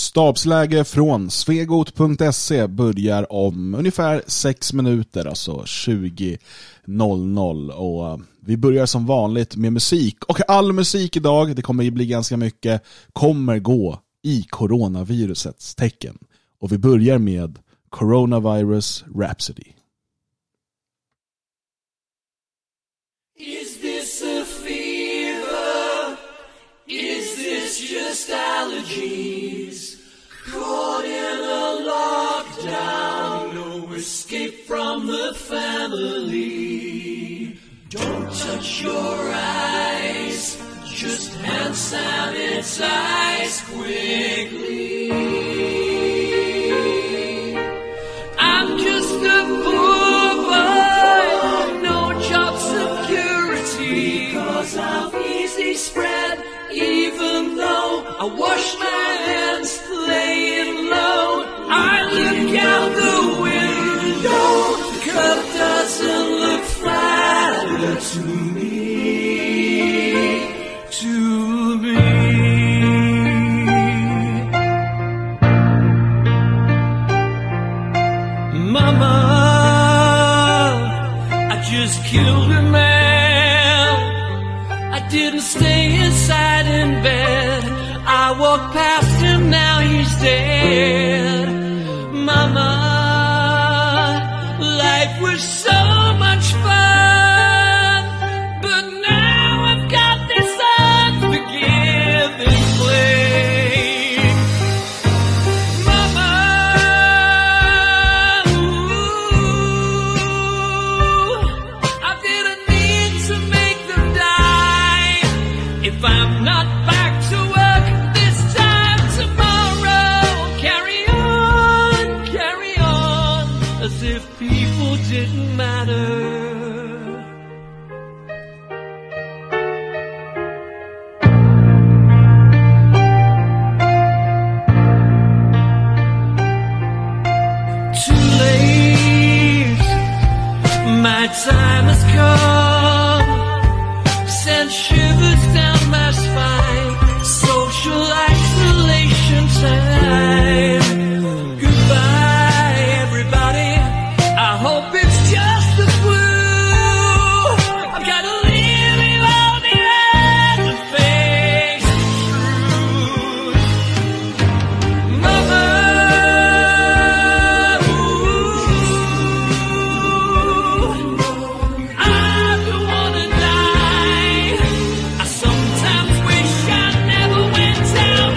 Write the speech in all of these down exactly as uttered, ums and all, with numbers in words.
Stabsläge från svegot punkt se börjar om ungefär sex minuter, alltså tjugo noll noll, och vi börjar som vanligt med musik. Och all musik idag, det kommer ju bli ganska mycket, kommer gå i coronavirusets tecken. Och vi börjar med Coronavirus Rhapsody. Is this a fever? Is this just allergies? Caught in a lockdown, no escape from the family. Don't touch your eyes, just hand sanitize quickly. I'm just a poor boy, no job security, because of easy spread, even though I wash my hands laying low. I look out the window, the curve doesn't look flatter to me, to me. Mama, I just killed a man. I didn't stay inside in bed. I walked past him, now he's dead. Mama, life was so much fun, but now I've got this unforgiving flame. Mama, ooh, I didn't mean to make them die. If I'm not back to work this time tomorrow, carry on, carry on, as if people didn't matter. Too late, my time has come, sent shivers down my spine, social isolation time. Goodbye, everybody, I hope it's just the flu. I've got to live in all the end to face the truth. Mama, ooh, I don't wanna die. I sometimes wish I never went down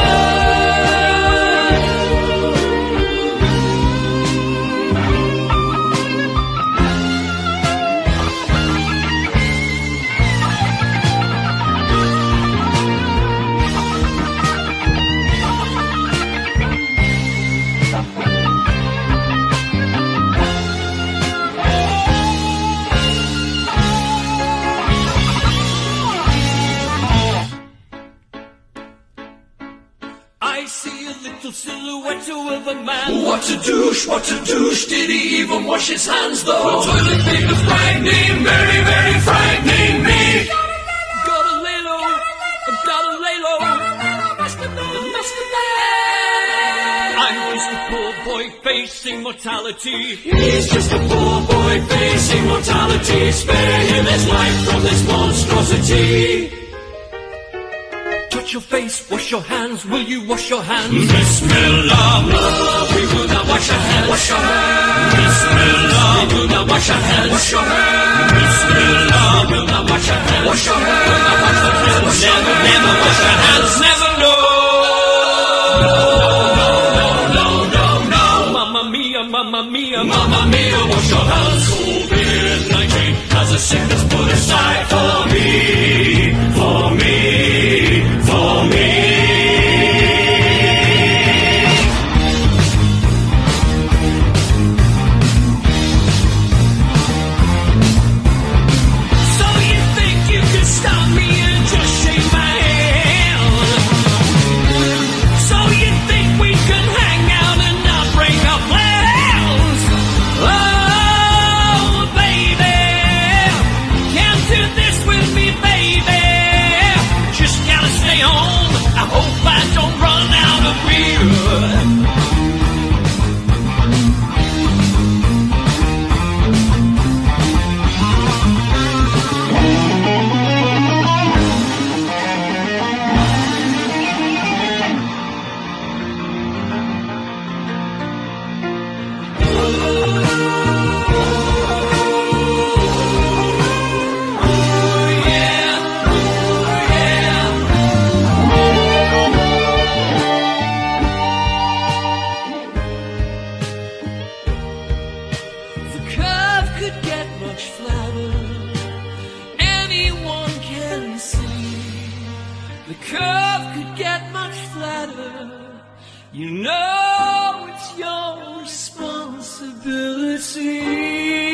I see a little silhouette of a man. What a douche, what a douche. Did he even wash his hands though? The toilet paper frightening, very, very frightening me. Gotta lay low, gotta lay low. The master man. I'm just a poor boy facing mortality. He's just a poor boy facing mortality. Spare him his life from this monstrosity. Touch your face, wash your hands, will you wash your hands? Bismillah, no, we will not wash our hands. Wash your hands. Bismillah, we will not wash our hands. Wash your hands. Bismillah, we will not wash our hands. Wash your hands. We'll not wash our hands. Never, never wash our hands. Never, no. No, no, no, no, no. Mamma mia, mamma mia, mamma mia, wash your hands. COVID nineteen has a sickness put aside for me, for me. For me. So you think you can stop me and just shake my hand? So you think we can hang out and not break our plans? Oh, baby, can't do this. get much flatter. You know it's your responsibility.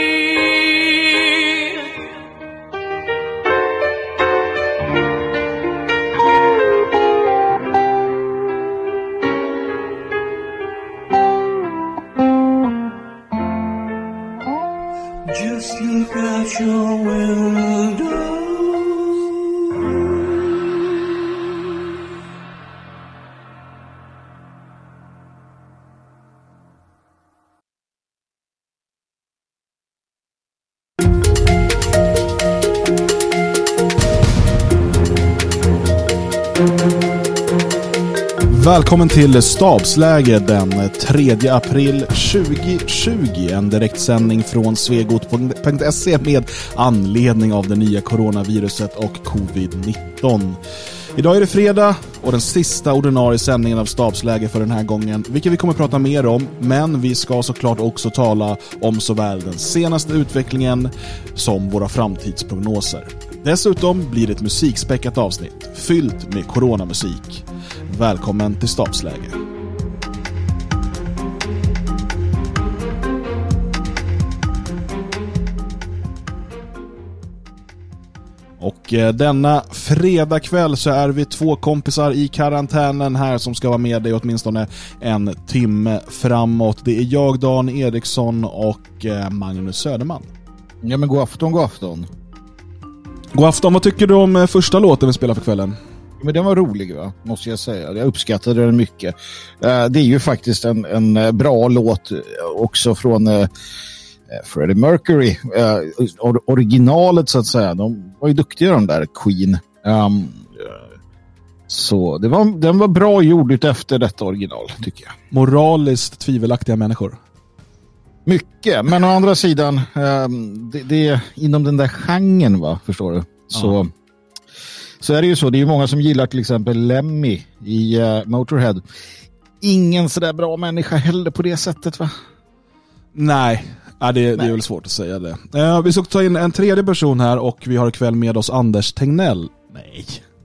Just look out your window. Välkommen till Stabsläge den tredje april tjugohundratjugo. En direktsändning från svegot punkt se med anledning av det nya coronaviruset och covid nitton. Idag är det fredag och den sista ordinarie sändningen av Stabsläge för den här gången, vilket vi kommer att prata mer om, men vi ska såklart också tala om såväl den senaste utvecklingen som våra framtidsprognoser. Dessutom blir det ett musikspäckat avsnitt fyllt med coronamusik. Välkommen till Stabsläge. Och eh, denna fredag kväll så är vi två kompisar i karantänen här som ska vara med dig åtminstone en timme framåt. Det är jag, Dan Eriksson, och eh, Magnus Söderman. Ja, men god afton, god afton. God afton, vad tycker du om eh, första låten vi spelar för kvällen? Men den var rolig, va? Måste jag säga. Jag uppskattade den mycket. Uh, det är ju faktiskt en, en bra låt också från uh, Freddie Mercury. Uh, or- originalet så att säga. De var ju duktiga de där, Queen. Um, uh, så det var, den var bra gjord ut efter detta original, tycker jag. Moraliskt tvivelaktiga människor. Mycket, men å andra sidan um, det, det är inom den där genren, va? Förstår du? Så... Uh. Så är det ju så, det är ju många som gillar till exempel Lemmy i uh, Motorhead. Ingen sådär bra människa heller på det sättet, va? Nej, ja, det, det är väl svårt att säga det. Uh, vi ska ta in en tredje person här och vi har ikväll med oss Anders Tegnell. Nej.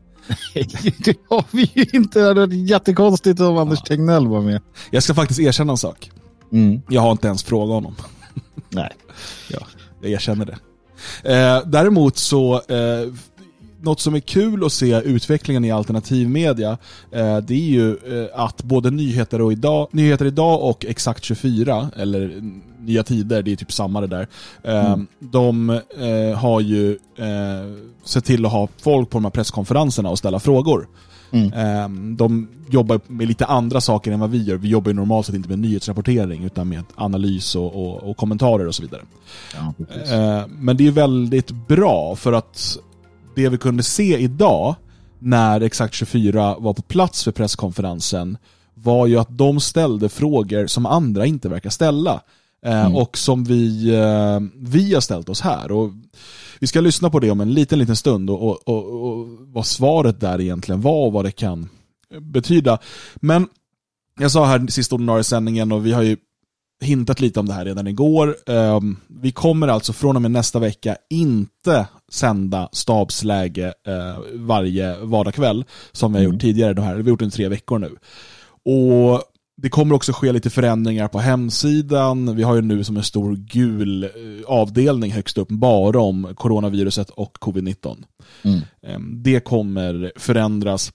Det har vi ju inte. Det är jättekonstigt om Anders ja. Tegnell var med. Jag ska faktiskt erkänna en sak. Mm. Jag har inte ens frågat honom. Nej. Ja, jag erkänner det. Uh, däremot så... Uh, Något som är kul att se utvecklingen i alternativmedia eh, det är ju eh, att både nyheter, och idag, nyheter idag och Exakt tjugofyra eller Nya Tider, det är typ samma det där. Eh, mm. De eh, har ju eh, sett till att ha folk på de här presskonferenserna och ställa frågor. Mm. Eh, de jobbar med lite andra saker än vad vi gör. Vi jobbar ju normalt sett inte med nyhetsrapportering utan med analys och, och, och kommentarer och så vidare. Ja, eh, men det är väldigt bra för att det vi kunde se idag när Exakt tjugofyra var på plats för presskonferensen var ju att de ställde frågor som andra inte verkar ställa. Eh, mm. Och som vi, eh, vi har ställt oss här. Och vi ska lyssna på det om en liten, liten stund och, och, och, och vad svaret där egentligen var och vad det kan betyda. Men jag sa här sista ordinarie sändningen och vi har ju hintat lite om det här redan igår. Um, vi kommer alltså från och med nästa vecka inte sända Stabsläge uh, varje vardagskväll som vi har gjort mm. tidigare. Det här. Vi har gjort det i tre veckor nu. Och det kommer också ske lite förändringar på hemsidan. Vi har ju nu som en stor gul avdelning högst upp bara om coronaviruset och covid nitton. Mm. Um, det kommer förändras.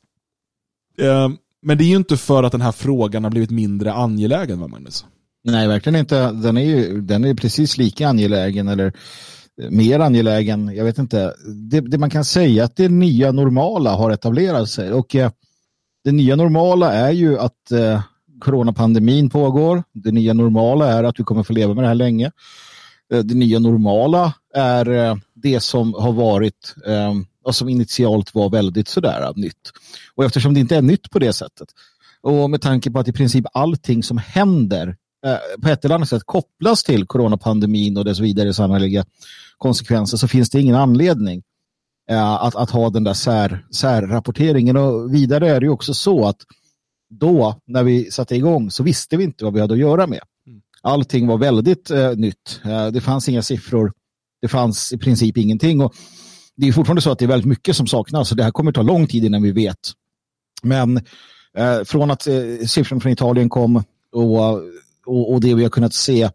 Um, men det är ju inte för att den här frågan har blivit mindre angelägen, va, Magnus? Nej, verkligen inte. Den är ju den är precis lika angelägen eller mer angelägen. Jag vet inte. Det, det man kan säga att det nya normala har etablerat sig. Och eh, det nya normala är ju att eh, coronapandemin pågår. Det nya normala är att vi kommer få leva med det här länge. Eh, det nya normala är eh, det som har varit eh, och som initialt var väldigt sådär nytt. Och eftersom det inte är nytt på det sättet och med tanke på att i princip allting som händer på ett eller annat sätt kopplas till coronapandemin och dess vidare samhälleliga konsekvenser, så finns det ingen anledning uh, att, att ha den där sär, särrapporteringen. Och vidare är det ju också så att då när vi satte igång så visste vi inte vad vi hade att göra med. Allting var väldigt uh, nytt. Uh, det fanns inga siffror. Det fanns i princip ingenting. Och det är fortfarande så att det är väldigt mycket som saknas. Så det här kommer ta lång tid innan vi vet Men eh, från att eh, siffran från Italien kom och, och, och det vi har kunnat se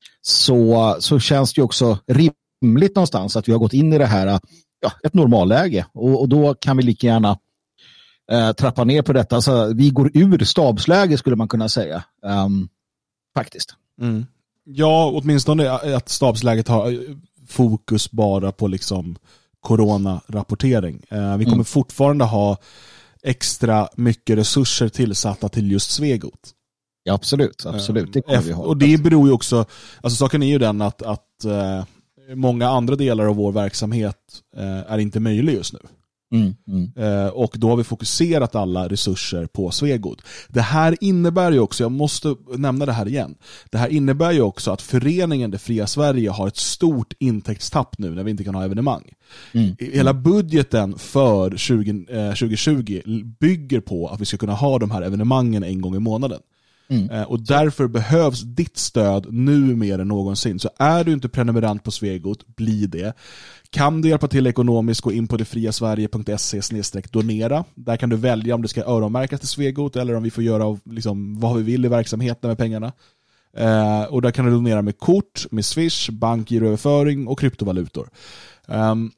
så, så känns det ju också rimligt någonstans att vi har gått in i det här, ja, ett normalläge. Och, och då kan vi lika gärna eh, trappa ner på detta. Alltså, vi går ur stabsläge skulle man kunna säga. Um, faktiskt. Mm. Ja, åtminstone att stabsläget har fokus bara på liksom coronarapportering. Eh, vi kommer mm. fortfarande ha extra mycket resurser tillsatta till just Svegot. Ja, absolut. absolut. Det kommer vi ha. Och det beror ju också, alltså saken är ju den att, att eh, många andra delar av vår verksamhet eh, är inte möjlig just nu. Mm, mm. Eh, och då har vi fokuserat alla resurser på Svegot. Det här innebär ju också, jag måste nämna det här igen, det här innebär ju också att föreningen Det Fria Sverige har ett stort intäktstapp nu när vi inte kan ha evenemang. Mm. Hela budgeten för tjugo, eh, tjugo tjugo bygger på att vi ska kunna ha de här evenemangen en gång i månaden. Mm. Eh, och därför behövs ditt stöd nu mer än någonsin. Så är du inte prenumerant på Svegot, bli det. Kan du hjälpa till ekonomiskt, gå in på detfriasverige punkt se snedstreck donera. Där kan du välja om det ska öronmärkas till Svegot eller om vi får göra liksom vad vi vill i verksamheten med pengarna. Eh, och där kan du donera med kort, med Swish, bankgiroöverföring och kryptovalutor. Um,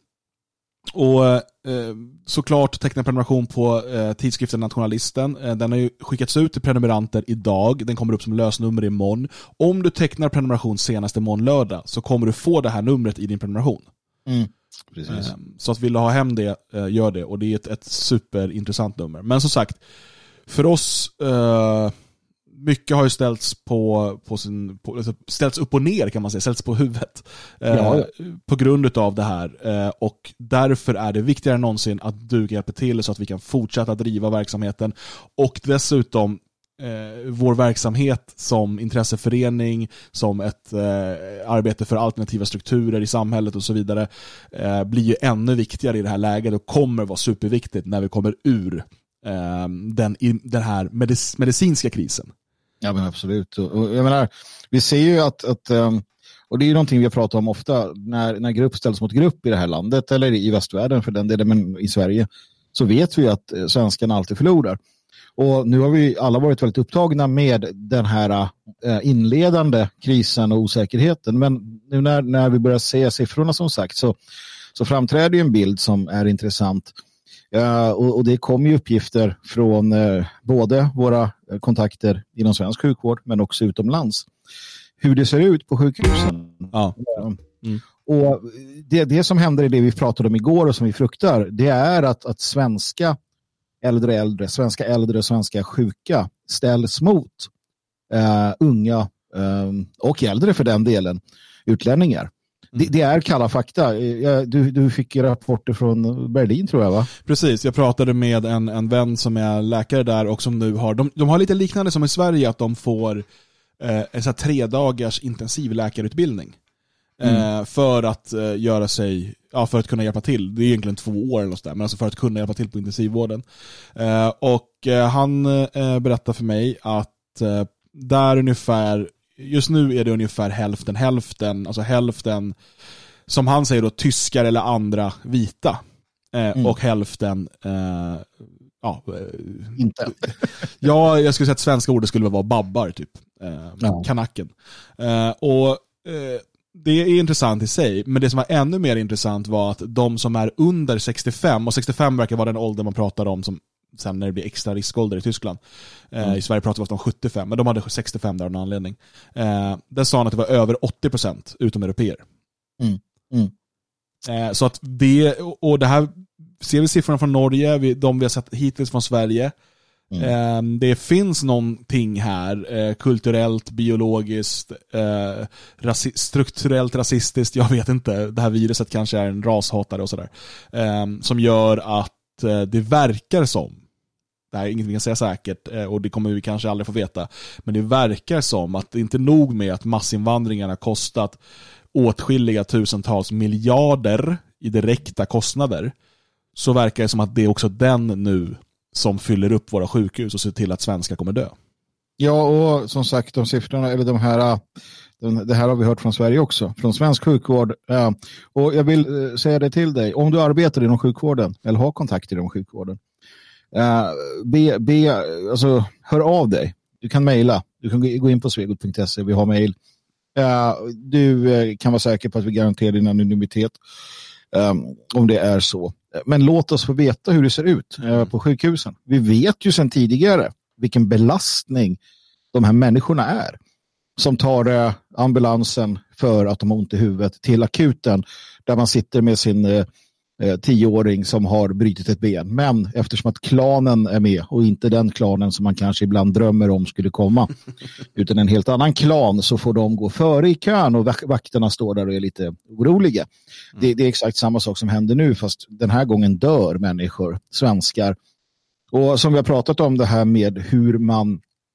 Och eh, såklart teckna prenumeration på eh, tidskriften Nationalisten. Eh, den har ju skickats ut till prenumeranter idag. Den kommer upp som lösnummer imorgon. Om du tecknar prenumeration senast imorgon lördag så kommer du få det här numret i din prenumeration. Mm. Precis. Eh, så att vill du ha hem det, eh, gör det. Och det är ett, ett superintressant nummer. Men som sagt, för oss... Eh, mycket har ju ställts på, på sin på, ställts upp och ner kan man säga, ställts på huvudet eh, ja. på grund av det här eh, och därför är det viktigare än någonsin att du hjälper till så att vi kan fortsätta driva verksamheten och dessutom eh, vår verksamhet som intresseförening, som ett eh, arbete för alternativa strukturer i samhället och så vidare eh, blir ju ännu viktigare i det här läget och kommer vara superviktigt när vi kommer ur eh, den, den här medic- medicinska krisen. Ja, men absolut. Och jag menar, vi ser ju att, att och det är ju någonting vi har pratat om ofta när, när grupp ställs mot grupp i det här landet eller i västvärlden för den delen, men i Sverige så vet vi att svenskarna alltid förlorar. Och nu har vi alla varit väldigt upptagna med den här inledande krisen och osäkerheten, men nu när, när vi börjar se siffrorna som sagt så, så framträder ju en bild som är intressant. Uh, och, och det kommer ju uppgifter från uh, både våra kontakter inom svensk sjukvård men också utomlands. Hur det ser ut på sjukhusen. Ja. Mm. Och det, det som händer i det vi pratade om igår och som vi fruktar, det är att, att svenska äldre äldre, svenska äldre, svenska sjuka ställs mot uh, unga uh, och äldre för den delen, utlänningar. Det, det är kalla fakta. Du, du fick rapporter från Berlin tror jag, va? Precis, jag pratade med en, en vän som är läkare där och som nu har, de, de har lite liknande som i Sverige att de får eh, en så här tre dagars intensivläkarutbildning mm. eh, för att eh, göra sig, ja, för att kunna hjälpa till. Det är egentligen två år eller något där, men alltså för att kunna hjälpa till på intensivvården. Eh, och eh, han eh, berättade för mig att eh, där ungefär just nu är det ungefär hälften hälften, alltså hälften som han säger då tyskar eller andra vita eh, mm. och hälften eh, ja inte. Ja, jag skulle säga att svenska ordet skulle vara babbar typ eh, ja. Kanacken eh, och eh, det är intressant i sig, men det som var ännu mer intressant var att de som är under sextiofem, och sextiofem verkar vara den ålder man pratar om som sen när det blir extra riskålder i Tyskland. Eh, mm. I Sverige pratar vi ofta om sjuttiofem, men de hade sextiofem där av någon anledning. Eh, där sa han att det var över åttio procent utom europeer. Mm. Mm. Eh, så att det, och det här ser vi siffrorna från Norge, vi, de vi har sett hittills från Sverige. Mm. Eh, det finns någonting här, eh, kulturellt, biologiskt, eh, rasi- strukturellt, rasistiskt, jag vet inte. Det här viruset kanske är en rashatare och sådär. Eh, som gör att det verkar som, det här är inget vi kan säga säkert och det kommer vi kanske aldrig få veta, men det verkar som att det inte är nog med att massinvandringen har kostat åtskilliga tusentals miljarder i direkta kostnader, så verkar det som att det är också den nu som fyller upp våra sjukhus och ser till att svenskar kommer dö. Ja, och som sagt, de siffrorna, eller de här, det här har vi hört från Sverige också, från svensk sjukvård. Och jag vill säga det till dig, om du arbetar inom sjukvården eller har kontakter inom sjukvården, Uh, be, be, alltså, hör av dig. Du kan mejla. Du kan gå in på svegot punkt se. Vi har mejl. Uh, du uh, kan vara säker på att vi garanterar din anonymitet. Um, om det är så. Men låt oss få veta hur det ser ut uh, på sjukhusen. Vi vet ju sedan tidigare vilken belastning de här människorna är. Som tar uh, ambulansen för att de har ont i huvudet till akuten. Där man sitter med sin uh, tioåring som har brutit ett ben. Men eftersom att klanen är med och inte den klanen som man kanske ibland drömmer om skulle komma utan en helt annan klan, så får de gå före i kön och vakterna står där och är lite oroliga. Mm. Det, det är exakt samma sak som händer nu, fast den här gången dör människor, svenskar. Och som vi har pratat om det här med hur man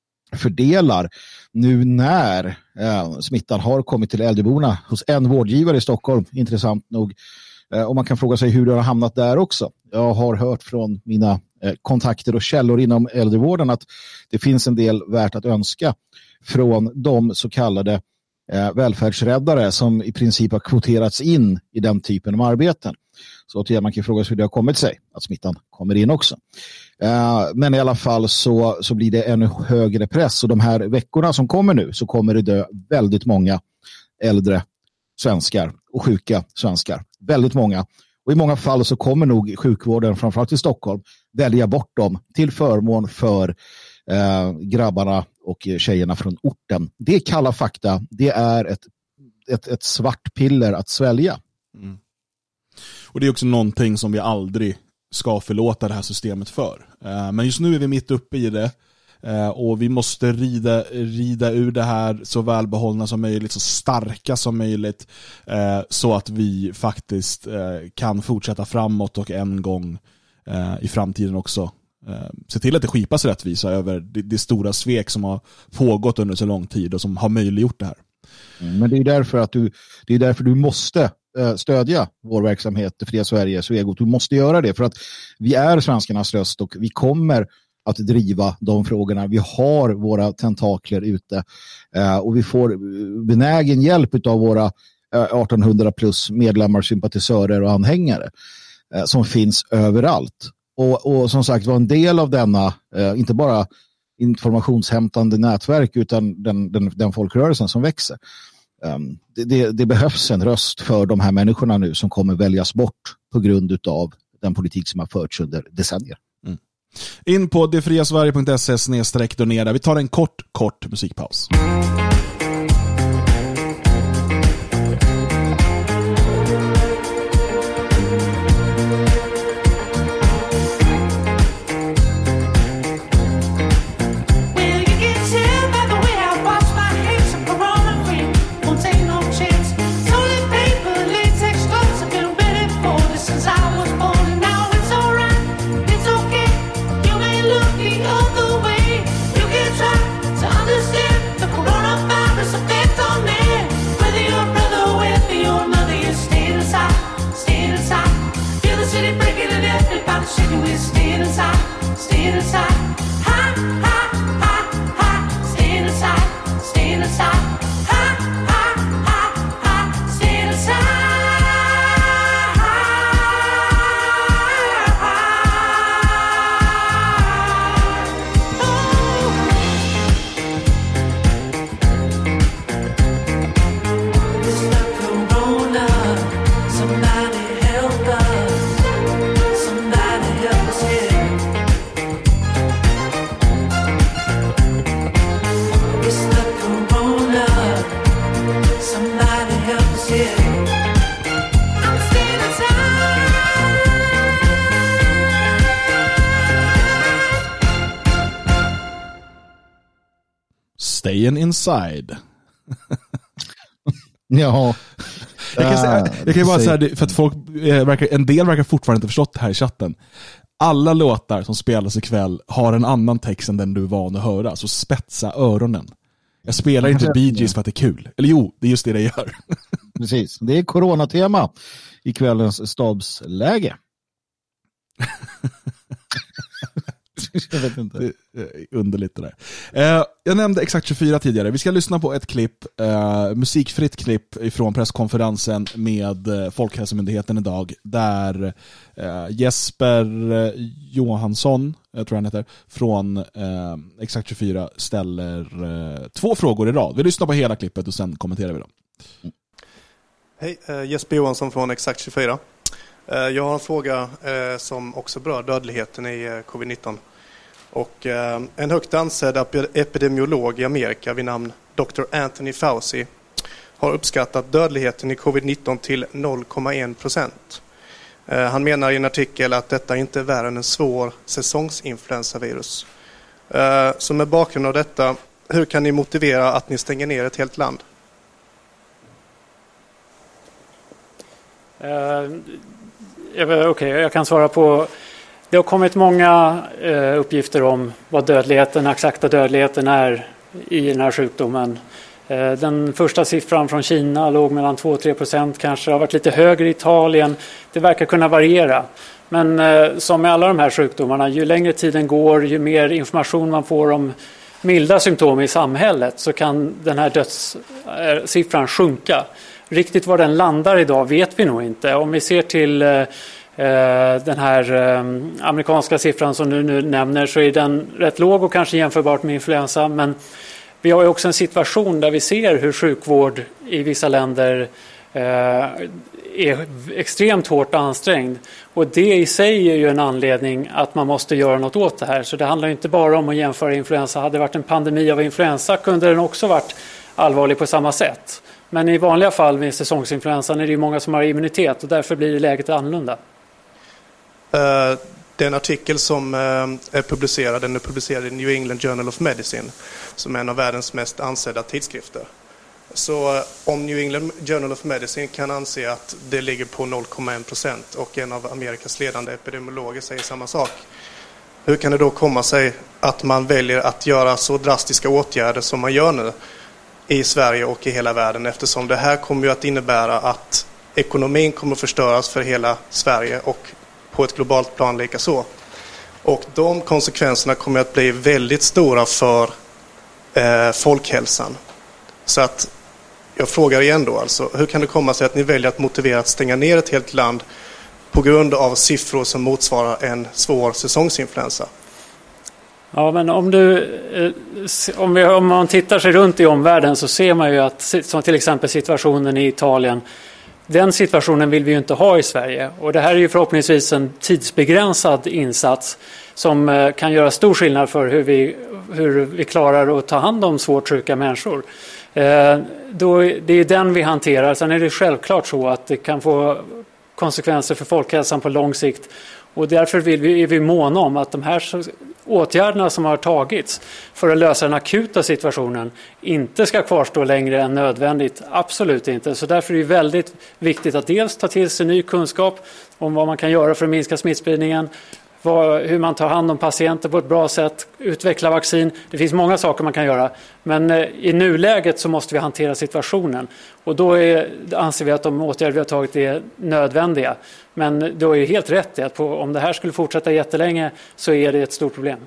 fördelar nu när eh, smittan har kommit till äldreborna hos en vårdgivare i Stockholm, intressant nog. Och man kan fråga sig hur det har hamnat där också. Jag har hört från mina eh, kontakter och källor inom äldrevården att det finns en del värt att önska från de så kallade eh, välfärdsräddare som i princip har kvoterats in i den typen av arbeten. Så att man kan fråga sig hur det har kommit sig att smittan kommer in också. Eh, men i alla fall så, så blir det ännu högre press, och de här veckorna som kommer nu så kommer det dö väldigt många äldre svenskar och sjuka svenskar. Väldigt många. Och i många fall så kommer nog sjukvården, framförallt i Stockholm, välja bort dem till förmån för eh, grabbarna och tjejerna från orten. Det är kalla fakta. Det är ett, ett, ett svart piller att svälja. Mm. Och det är också någonting som vi aldrig ska förlåta det här systemet för. Eh, men just nu är vi mitt uppe i det. Uh, och vi måste rida, rida ur det här så välbehållna som möjligt, så starka som möjligt, uh, så att vi faktiskt uh, kan fortsätta framåt och en gång uh, i framtiden också uh, se till att det skipas rättvisa över det, det stora svek som har pågått under så lång tid och som har möjliggjort det här. Mm, men det är därför att du, det är därför du måste uh, stödja vår verksamhet, Det fria Sverige, Svegot. Du måste göra det för att vi är svenskarnas röst och vi kommer att driva de frågorna. Vi har våra tentakler ute eh, och vi får benägen hjälp av våra eh, artonhundra plus medlemmar, sympatisörer och anhängare eh, som finns överallt. Och, och som sagt var en del av denna, eh, inte bara informationshämtande nätverk utan den, den, den folkrörelsen som växer. Um, det, det, det behövs en röst för de här människorna nu som kommer väljas bort på grund av den politik som har förts under decennier. Mm. In på detfriasverige punkt se snedstreck donera. Vi tar en kort, kort musikpaus. Staying inside. Ja. Jag kan, säga, jag kan ju bara säga för att folk verkar, en del verkar fortfarande inte förstått det här i chatten. Alla låtar som spelas ikväll har en annan text än den du är van att höra, så spetsa öronen. Jag spelar inte Bee Gees för att det är kul. Eller jo, det är just det det gör. Precis, det är coronatema i kvällens stabsläge. Jag vet inte. Det är underligt det där. Eh, jag nämnde Exakt tjugofyra tidigare. Vi ska lyssna på ett klipp, eh, musikfritt klipp ifrån presskonferensen med eh, Folkhälsomyndigheten idag, där eh, Jesper Johansson, jag tror han heter, från eh, Exakt tjugofyra ställer eh, två frågor i rad. Vi lyssnar på hela klippet och sen kommenterar vi dem. Mm. Hej, eh, Jesper Johansson från Exakt tjugofyra. Eh, jag har en fråga eh, som också berör dödligheten i eh, covid nitton. Och eh, en högt ansedd epidemiolog i Amerika vid namn doktor Anthony Fauci har uppskattat dödligheten i covid nitton till noll komma en procent. Eh, han menar i en artikel att detta inte är värre än en svår säsongsinfluensavirus. Eh, så med bakgrund av detta, hur kan ni motivera att ni stänger ner ett helt land? Uh, Okej, okay, jag kan svara på. Det har kommit många uh, uppgifter om vad dödligheten, exakta dödligheten är i den här sjukdomen. Uh, den första siffran från Kina låg mellan två till tre procent, kanske har varit lite högre i Italien. Det verkar kunna variera. Men uh, som med alla de här sjukdomarna, ju längre tiden går, ju mer information man får om milda symptom i samhället, så kan den här dödssiffran sjunka. Riktigt var den landar idag vet vi nog inte. Om vi ser till eh, den här eh, amerikanska siffran som du nu nämner, så är den rätt låg och kanske jämförbart med influensa. Men vi har ju också en situation där vi ser hur sjukvård i vissa länder eh, är extremt hårt ansträngd. Och det i sig är ju en anledning att man måste göra något åt det här. Så det handlar inte bara om att jämföra influensa. Hade det varit en pandemi av influensa kunde den också varit allvarlig på samma sätt. Men i vanliga fall med säsongsinfluensan är det ju många som har immunitet och därför blir läget annorlunda. Uh, den artikel som uh, är publicerad, den är publicerad i New England Journal of Medicine, som är en av världens mest ansedda tidskrifter. Så uh, om New England Journal of Medicine kan anse att det ligger på noll komma en procent och en av Amerikas ledande epidemiologer säger samma sak, hur kan det då komma sig att man väljer att göra så drastiska åtgärder som man gör nu i Sverige och i hela världen, eftersom det här kommer ju att innebära att ekonomin kommer att förstöras för hela Sverige och på ett globalt plan lika så. Och de konsekvenserna kommer att bli väldigt stora för eh, folkhälsan. Så att jag frågar igen då alltså, hur kan det komma sig att ni väljer att motivera att stänga ner ett helt land på grund av siffror som motsvarar en svår säsongsinfluensa? Ja, men om, du, om, vi, om man tittar sig runt i omvärlden så ser man ju att, som till exempel situationen i Italien, den situationen vill vi ju inte ha i Sverige. Och det här är ju förhoppningsvis en tidsbegränsad insats som kan göra stor skillnad för hur vi, hur vi klarar att ta hand om svårt sjuka människor. Eh, då, det är den vi hanterar. Sen är det självklart så att det kan få konsekvenser för folkhälsan på lång sikt. Och därför vill vi, är vi måna om att de här åtgärderna som har tagits för att lösa den akuta situationen inte ska kvarstå längre än nödvändigt. Absolut inte. Så därför är det väldigt viktigt att dels ta till sig ny kunskap om vad man kan göra för att minska smittspridningen, vad, hur man tar hand om patienter på ett bra sätt, utveckla vaccin. Det finns många saker man kan göra. Men eh, i nuläget så måste vi hantera situationen. Och då är, anser vi att de åtgärder vi har tagit är nödvändiga. Men då är det helt rätt i att på, om det här skulle fortsätta jättelänge så är det ett stort problem.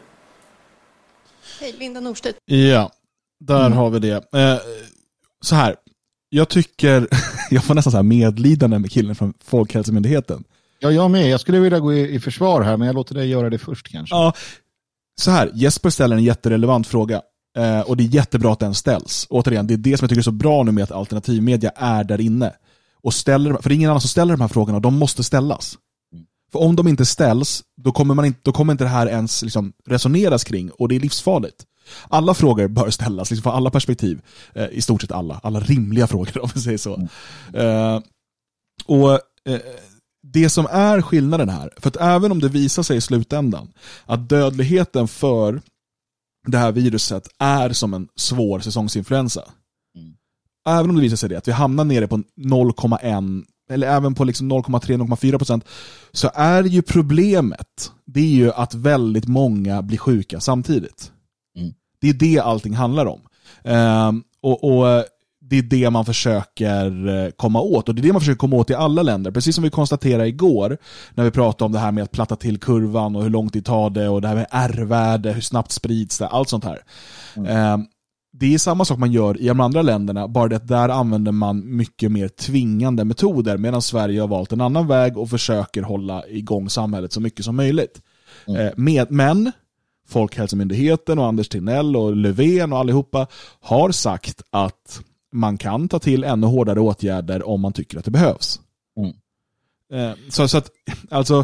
Hej, Linda Nordstedt. Ja, där mm. har vi det. Eh, så här, jag tycker, jag får nästan så här medlidande med killen från Folkhälsomyndigheten. Ja, jag med. Jag skulle vilja gå i, i försvar här, men jag låter dig göra det först kanske. Ja, så här, Jesper ställer en jätterelevant fråga. Eh, och det är jättebra att den ställs. Återigen, det är det som jag tycker är så bra nu med att alternativmedia är där inne. Och ställer, för det är ingen annan som ställer de här frågorna och de måste ställas. Mm. För om de inte ställs, då kommer, man inte, då kommer inte det här ens liksom resoneras kring och det är livsfarligt. Alla frågor bör ställas, liksom från alla perspektiv. Eh, I stort sett alla. Alla rimliga frågor, om vi säger så. Mm. Eh, och eh, det som är skillnaden här, för att även om det visar sig i slutändan att dödligheten för det här viruset är som en svår säsongsinfluensa. Mm. Även om det visar sig det, att vi hamnar nere på noll komma ett eller även på liksom noll komma tre till noll komma fyra procent, så är ju problemet, det är ju att väldigt många blir sjuka samtidigt. Mm. Det är det allting handlar om. Ehm, och, och det är det man försöker komma åt. Och det är det man försöker komma åt i alla länder. Precis som vi konstaterade igår när vi pratade om det här med att platta till kurvan och hur lång tid tar det och det här med R-värde, hur snabbt sprids det, allt sånt här. Mm. Det är samma sak man gör i de andra länderna, bara det att där använder man mycket mer tvingande metoder, medan Sverige har valt en annan väg och försöker hålla igång samhället så mycket som möjligt. Mm. Med, men Folkhälsomyndigheten och Anders Tegnell och Löfven och allihopa har sagt att man kan ta till ännu hårdare åtgärder om man tycker att det behövs. Mm. Så, så att, alltså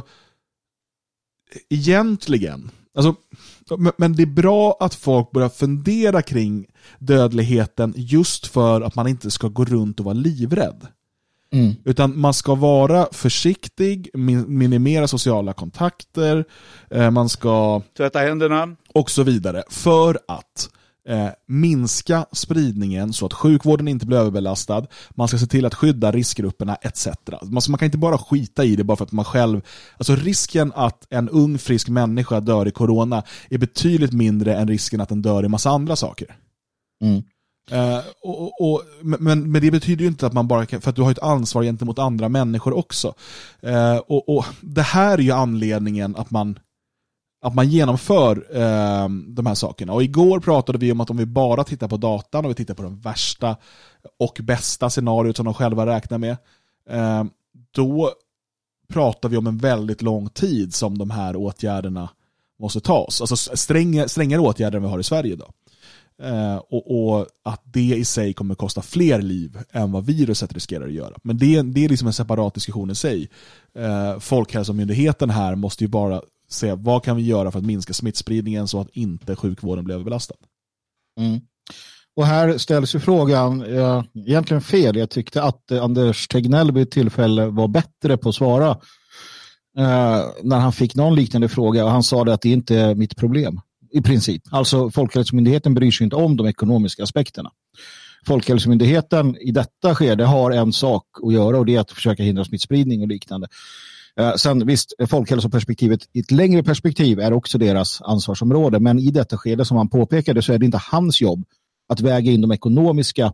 egentligen, alltså, men det är bra att folk börjar fundera kring dödligheten just för att man inte ska gå runt och vara livrädd. Mm. Utan man ska vara försiktig, minimera sociala kontakter, man ska tvätta händerna och så vidare för att eh, minska spridningen så att sjukvården inte blir överbelastad. Man ska se till att skydda riskgrupperna et cetera. Man, man kan inte bara skita i det bara för att man själv, alltså risken att en ung frisk människa dör i corona är betydligt mindre än risken att den dör i massa andra saker. Mm. Uh, och, och, men, men det betyder ju inte att man bara kan, för att du har ett ansvar gentemot andra människor också. Uh, och, och det här är ju anledningen att man att man genomför uh, de här sakerna. Och igår pratade vi om att om vi bara tittar på datan och vi tittar på de värsta och bästa scenariot som de själva räknar med, uh, då pratar vi om en väldigt lång tid som de här åtgärderna måste tas. Alltså strängare, strängare åtgärder än vi har i Sverige idag. Uh, och, och att det i sig kommer kosta fler liv än vad viruset riskerar att göra. Men det, det är liksom en separat diskussion i sig. Uh, Folkhälsomyndigheten här måste ju bara se vad kan vi göra för att minska smittspridningen så att inte sjukvården blir överbelastad. Mm. Och här ställs ju frågan, uh, egentligen fel. Jag tyckte att uh, Anders Tegnell vid ett tillfälle var bättre på att svara uh, när han fick någon liknande fråga, och han sa det att det inte är mitt problem. I princip. Alltså Folkhälsomyndigheten bryr sig inte om de ekonomiska aspekterna. Folkhälsomyndigheten i detta skede har en sak att göra, och det är att försöka hindra smittspridning och liknande. Eh, sen visst, folkhälsoperspektivet i ett längre perspektiv är också deras ansvarsområde, men i detta skede som han påpekade så är det inte hans jobb att väga in de ekonomiska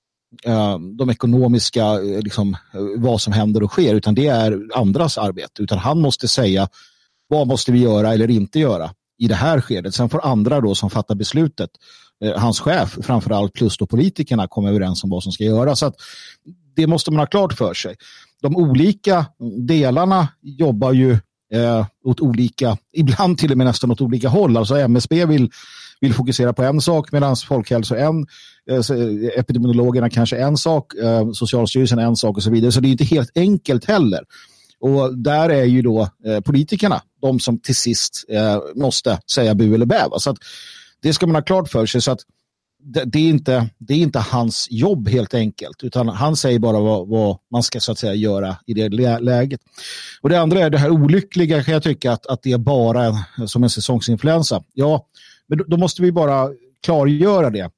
eh, de ekonomiska eh, liksom, vad som händer och sker, utan det är andras arbete. Utan han måste säga vad måste vi göra eller inte göra i det här skedet. Sen får andra då som fattar beslutet, eh, hans chef framförallt plus då politikerna, komma överens om vad som ska göras. Så att det måste man ha klart för sig. De olika delarna jobbar ju eh, åt olika, ibland till och med nästan åt olika håll. Alltså M S B vill, vill fokusera på en sak, medan folkhälso en, eh, epidemiologerna kanske en sak, eh, Socialstyrelsen en sak och så vidare. Så det är inte helt enkelt heller. Och där är ju då eh, politikerna de som till sist eh, måste säga bu eller bä. Så att det ska man ha klart för sig, så att det, det, är inte, det är inte hans jobb helt enkelt, utan han säger bara vad, vad man ska så att säga göra i det lä- läget. Och det andra är det här olyckliga, kan jag tycka, att, att det är bara en, som en säsongsinfluensa. Ja, men då, då måste vi bara klargöra det.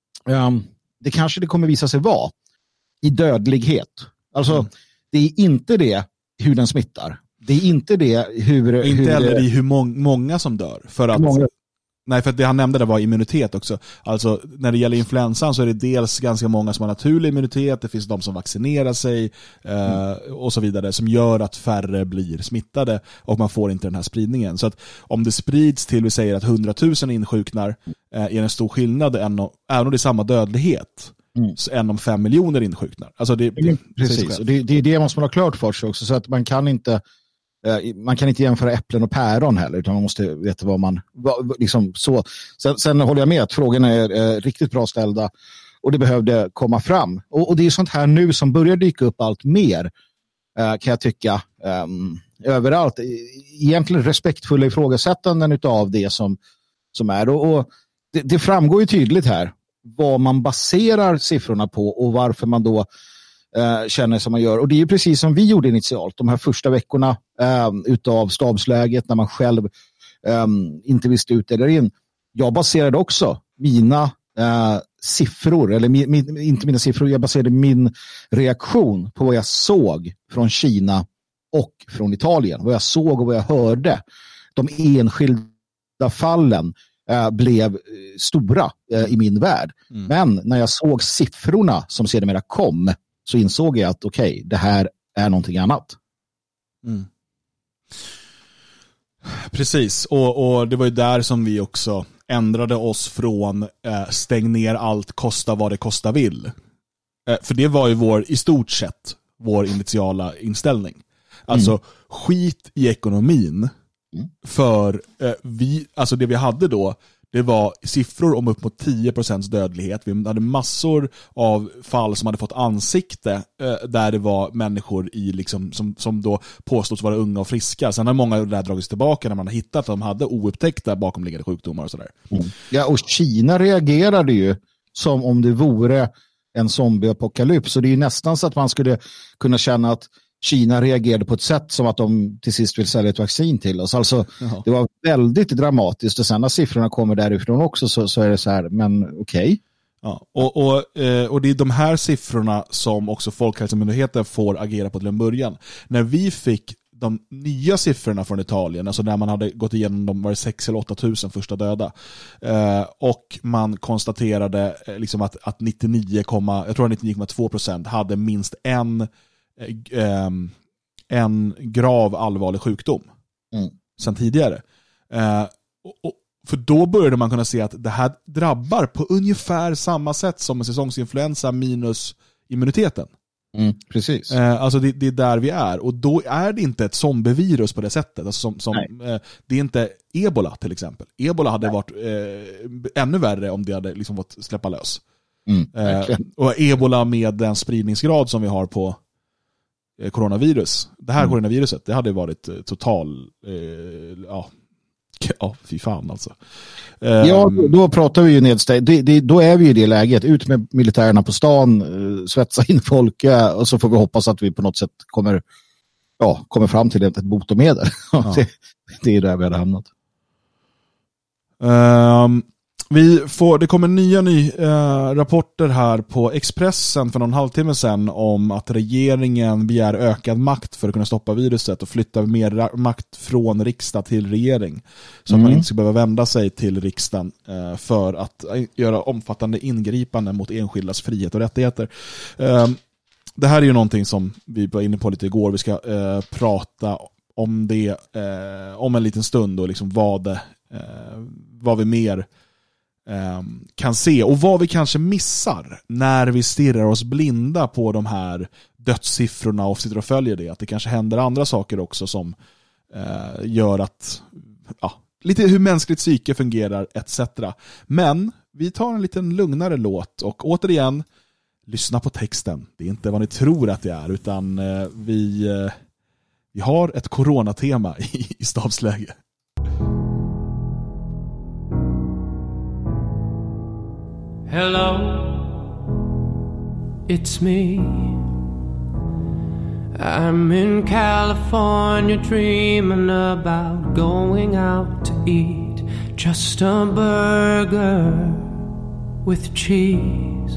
Um, det kanske det kommer visa sig vara i dödlighet. Alltså mm. det är inte det hur den smittar. Det är inte det hur... Inte hur heller i hur mång, många som dör. För att, många. Nej, för att det han nämnde det var immunitet också. Alltså när det gäller influensan så är det dels ganska många som har naturlig immunitet. Det finns de som vaccinerar sig eh, mm. och så vidare, som gör att färre blir smittade och man får inte den här spridningen. Så att om det sprids till, vi säger att hundratusen insjuknar, eh, är en stor skillnad än om, även om det är samma dödlighet. Mm. Än om fem miljoner insjuknar. Alltså det, det, precis, det, det är det måste man ha klart för sig också, så att man kan inte eh, man kan inte jämföra äpplen och päron heller, utan man måste veta vad man vad, liksom så. Sen, sen håller jag med att frågorna är eh, riktigt bra ställda och det behövde komma fram, och, och det är sånt här nu som börjar dyka upp allt mer, eh, kan jag tycka, eh, överallt, egentligen respektfulla ifrågasättanden av det som, som är, och, och det, det framgår ju tydligt här vad man baserar siffrorna på och varför man då eh, känner som man gör. Och det är ju precis som vi gjorde initialt, de här första veckorna eh, utav stabsläget, när man själv eh, inte visste ut eller in. Jag baserade också mina eh, siffror, eller mi, mi, inte mina siffror, jag baserade min reaktion på vad jag såg från Kina och från Italien. Vad jag såg och vad jag hörde. De enskilda fallen. eh, blev stora eh, i min värld. Mm. Men när jag såg siffrorna som sedermera kom så insåg jag att okej, okay, det här är någonting annat. Mm. Precis, och, och det var ju där som vi också ändrade oss från eh, stäng ner allt, kosta vad det kosta vill. Eh, för det var ju vår, i stort sett, vår initiala inställning. Alltså mm. skit i ekonomin. Mm. För eh, vi, alltså det vi hade då, det var siffror om upp mot tio procent dödlighet. Vi hade massor av fall som hade fått ansikte eh, där det var människor i liksom, som, som då påstås vara unga och friska. Sen har många där dragits tillbaka när man har hittat att de hade oupptäckta bakomliggande sjukdomar och sådär. Mm. Ja, och Kina reagerade ju som om det vore en zombieapokalyps. Så det är ju nästan så att man skulle kunna känna att Kina reagerade på ett sätt som att de till sist vill sälja ett vaccin till oss. Alltså, Jaha. Det var väldigt dramatiskt. Och sen när siffrorna kommer därifrån också så, så är det så här, men okej. Okay. Ja, och, och, och det är de här siffrorna som också Folkhälsomyndigheten får agera på till en början. När vi fick de nya siffrorna från Italien, alltså när man hade gått igenom de var sex eller åtta tusen första döda, eh, och man konstaterade eh, liksom att, att nittionio, jag tror nittionio komma två procent hade minst en en grav allvarlig sjukdom mm. sen tidigare. Eh, och, och, för då började man kunna se att det här drabbar på ungefär samma sätt som en säsongsinfluensa minus immuniteten. Mm, precis. Eh, alltså det, det är där vi är. Och då är det inte ett zombievirus på det sättet. Alltså som, som, eh, det är inte ebola till exempel. Ebola hade Nej. varit eh, ännu värre om det hade liksom fått släppa lös. Mm, eh, och ebola med den spridningsgrad som vi har på coronavirus. Det här mm. coronaviruset, det hade varit total eh, ja, ja, fy fan alltså. Um, ja, då pratar vi ju nedstängt. Det, det, då är vi i det läget. Ut med militärerna på stan, uh, svetsa in folk uh, och så får vi hoppas att vi på något sätt kommer, ja, kommer fram till ett, ett botemedel. Ja. det, det är där vi har hamnat. Um, Vi får, det kommer nya ny, eh, rapporter här på Expressen för någon halvtimme sedan om att regeringen begär ökad makt för att kunna stoppa viruset och flytta mer makt från riksdag till regering. Så mm. att man inte ska behöva vända sig till riksdagen eh, för att göra omfattande ingripanden mot enskildas frihet och rättigheter. Eh, det här är ju någonting som vi var inne på lite igår. Vi ska eh, prata om det eh, om en liten stund och liksom vad, eh, vad vi mer kan se och vad vi kanske missar när vi stirrar oss blinda på de här dödssiffrorna och sitter och följer det. Att det kanske händer andra saker också som eh, gör att ja, lite hur mänskligt psyke fungerar et cetera. Men vi tar en liten lugnare låt och återigen lyssna på texten. Det är inte vad ni tror att det är utan eh, vi, eh, vi har ett coronatema i, i stabsläge. Hello, it's me. I'm in California dreaming about going out to eat just a burger with cheese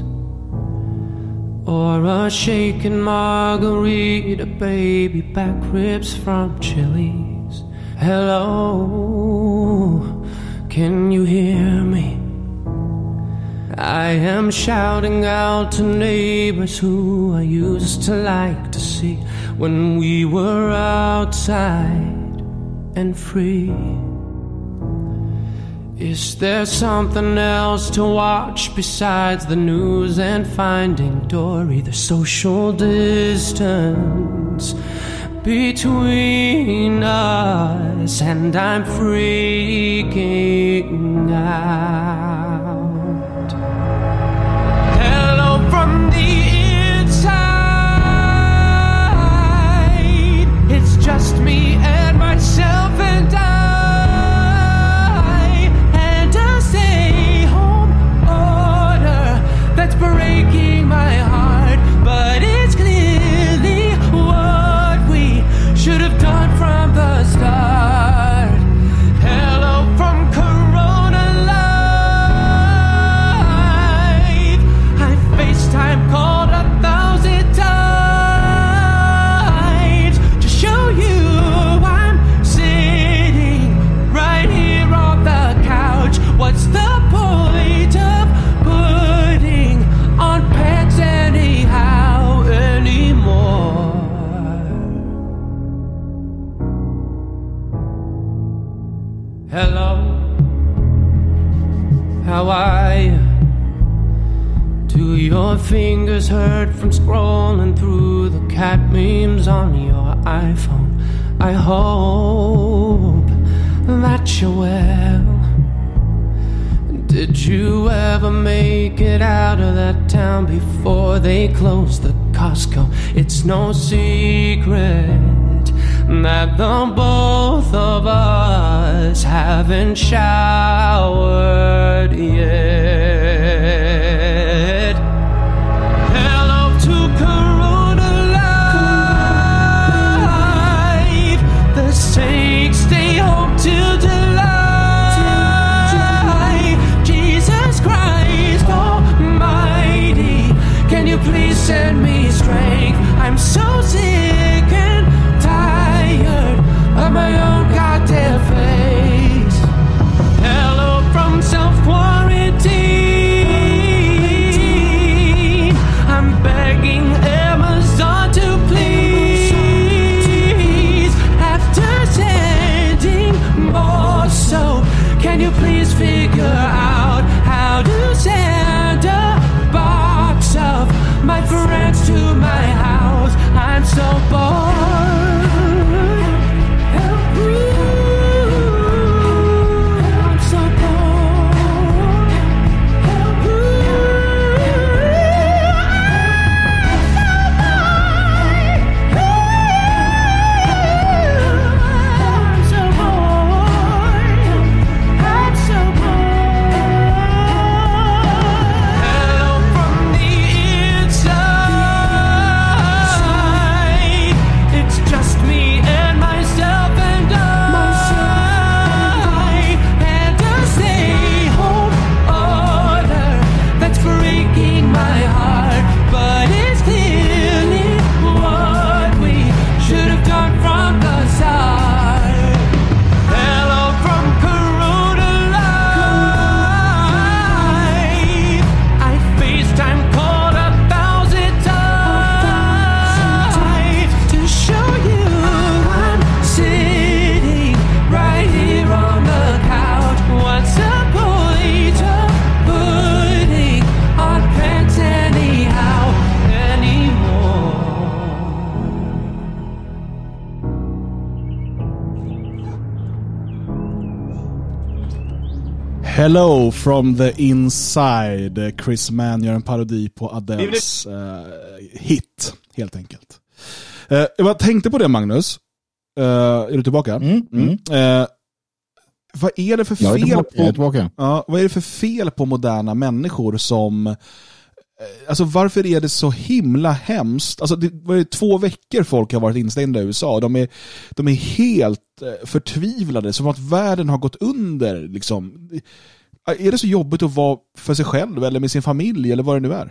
or a shaken margarita, baby back ribs from Chili's. Hello, can you hear me? I am shouting out to neighbors who I used to like to see when we were outside and free. Is there something else to watch besides the news and Finding Dory? The social distance between us, and I'm freaking out. From the inside, it's just me and myself and I, and a stay-home order that's breaking my heart, but it's clearly what we should have done from the start. Hello from Corona Light. how I do your fingers hurt from scrolling through the cat memes on your iPhone? I hope that you're well. Did you ever make it out of that town before they closed the Costco? It's no secret that the both of us haven't showered yet. Hello to Corona Life. The saints stay home till July. Jesus Christ Almighty, can you please send me strength? I'm so sick and tired of my own goddamn face. Hello from self-quarantine. I'm begging Amazon to please, after sending more soap, can you please figure out how to send a box of my friends to my house? I'm so bored. I'm so bored. I'm so bored. I'm so bored. Hello from the inside. It's just me and myself and I. And a stay-home order that's breaking my heart, but it's clearly what we should have done from the start. Hello from Corona Life. I FaceTime called a thousand times to show you I'm sitting right here on the couch. What's the point of putting on pants anyhow anymore? Hello from the inside. Chris Mann gör en parodi på Adeles eh, hit, helt enkelt. Eh, jag bara tänkte på det, Magnus. Eh, är du tillbaka? Mm, mm. Eh, vad är det för Jag är fel tillbaka, jag är på, tillbaka. ja, vad är det för fel på moderna människor som eh, alltså varför är det så himla hemskt? Alltså det var ju två veckor folk har varit instängda i U S A. De är, de är helt eh, förtvivlade, som att världen har gått under liksom. Är det så jobbigt att vara för sig själv eller med sin familj eller vad det nu är?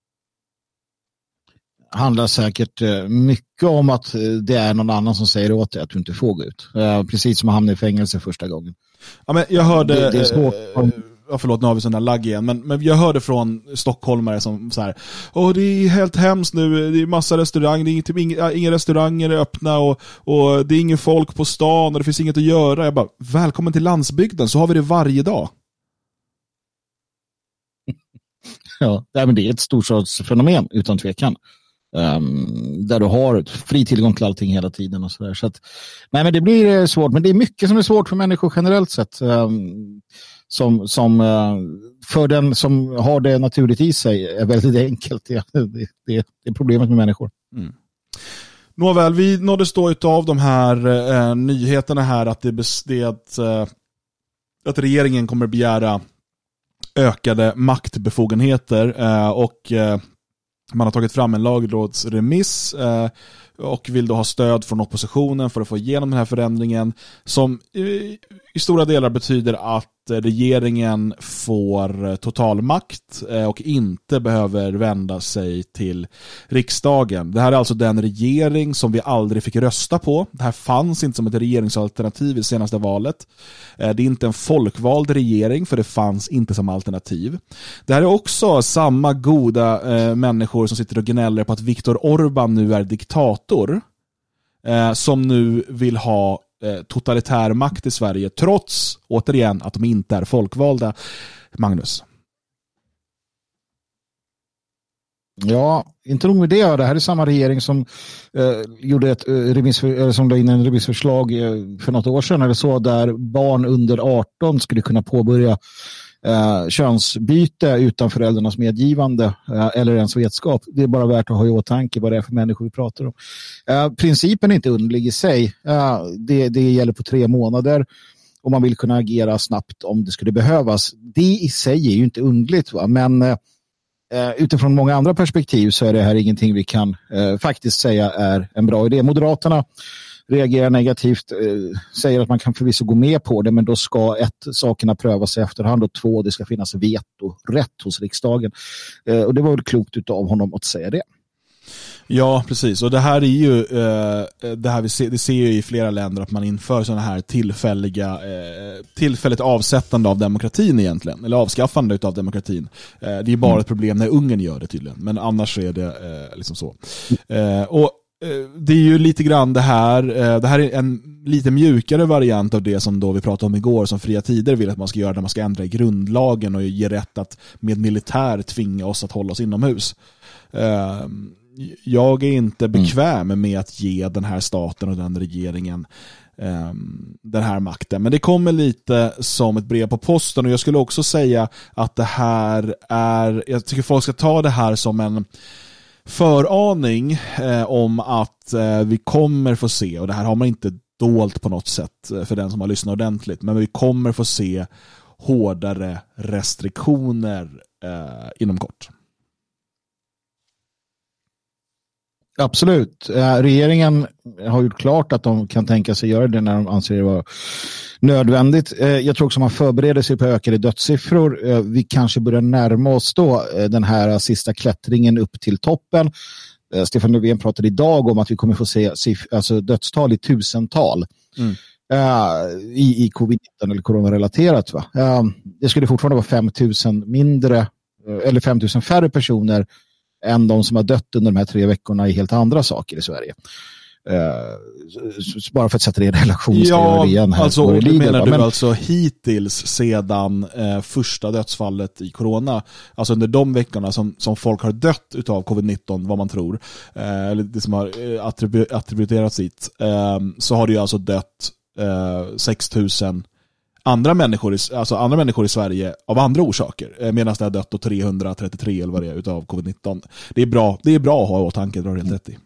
Handlar säkert eh, mycket om att eh, det är någon annan som säger åt dig att du inte får gå ut. Eh, precis som att hamna i fängelse första gången. Ja, men jag hörde Det- det är svårt. eh, ja, förlåt, nu har vi sån där lagg igen, men, men jag hörde från stockholmare som så här: åh, det är helt hemskt nu, det är massa restauranger, det är inget, inga, inga restauranger är öppna och, och det är ingen folk på stan och det finns inget att göra. Jag bara, välkommen till landsbygden, så har vi det varje dag. Ja, nej, men det är ett storstadsfenomen utan tvekan. Um, där du har fri tillgång till allting hela tiden och sådär. Så att, nej, men det blir eh, svårt, men det är mycket som är svårt för människor generellt sett. Um, som, som uh, för den som har det naturligt i sig är väldigt enkelt. Det, det, det, det är problemet med människor. Mm. Nåväl, vi nåddes då utav de här eh, nyheterna här att det, bes- det att, eh, att regeringen kommer begära ökade maktbefogenheter eh, och eh, man har tagit fram en lagrådsremiss eh, och vill då ha stöd från oppositionen för att få igenom den här förändringen som i, i stora delar betyder att regeringen får total makt eh, och inte behöver vända sig till riksdagen. Det här är alltså den regering som vi aldrig fick rösta på. Det här fanns inte som ett regeringsalternativ i senaste valet. Eh, det är inte en folkvald regering, för det fanns inte som alternativ. Det här är också samma goda eh, människor som sitter och gnäller på att Viktor Orbán nu är diktator, eh, som nu vill ha eh, totalitär makt i Sverige, trots, återigen, att de inte är folkvalda. Magnus? Ja, inte nog med det. Det här är samma regering som eh, gjorde ett eh, remissför, som la in en remissförslag eh, för något år sedan eller så, där barn under arton skulle kunna påbörja eh, könsbyte utan föräldrarnas medgivande eh, eller ens vetskap. Det är bara värt att ha i åtanke vad det är för människor vi pratar om. Eh, principen är inte underlig i sig. Eh, det, det gäller på tre månader och man vill kunna agera snabbt om det skulle behövas. Det i sig är ju inte underligt, va? Men eh, Uh, utifrån många andra perspektiv så är det här ingenting vi kan uh, faktiskt säga är en bra idé. Moderaterna reagerar negativt, uh, säger att man kan förvisso gå med på det, men då ska ett, sakerna prövas i efterhand och två, det ska finnas veto rätt hos riksdagen. Uh, och det var väl klokt utav honom att säga det. Ja, precis. Och det här är ju eh, det här vi ser, det ser ju i flera länder att man inför sådana här tillfälliga eh, tillfälligt avsättande av demokratin egentligen, eller avskaffande av demokratin. Eh, det är bara mm. ett problem när Ungern gör det tydligen, men annars är det eh, liksom så. Eh, och eh, det är ju lite grann det här eh, det här är en lite mjukare variant av det som då vi pratade om igår, som Fria Tider vill att man ska göra när man ska ändra i grundlagen och ge rätt att med militär tvinga oss att hålla oss inomhus. Eh, Jag är inte bekväm med att ge den här staten och den regeringen um, den här makten. Men det kommer lite som ett brev på posten, och jag skulle också säga att det här är, jag tycker folk ska ta det här som en föraning eh, om att eh, vi kommer få se, och det här har man inte dolt på något sätt för den som har lyssnat ordentligt, men vi kommer få se hårdare restriktioner eh, inom kort. Absolut. Regeringen har gjort klart att de kan tänka sig göra det när de anser det vara nödvändigt. Jag tror också man förbereder sig på ökade dödssiffror. Vi kanske börjar närma oss då den här sista klättringen upp till toppen. Stefan Löfven pratade idag om att vi kommer få se alltså dödstal i tusental mm. i, i covid nitton eller coronarelaterat. Va? Det skulle fortfarande vara fem tusen mindre eller fem tusen färre personer än de som har dött under de här tre veckorna i helt andra saker i Sverige. Uh, bara för att sätta det i relation. Ja, igen här alltså, det lider, menar du men... alltså hittills sedan eh, första dödsfallet i corona, alltså under de veckorna som, som folk har dött utav covid nitton, vad man tror, eh, eller det som har eh, attribu- attributerats hit, eh, så har det ju alltså dött eh, sex tusen andra människor, i, alltså andra människor i Sverige av andra orsaker, medan det har dött då trehundratrettiotre eller vad det är utav covid nitton. Det är bra, det är bra att ha i åtanke, drar helt rätt i.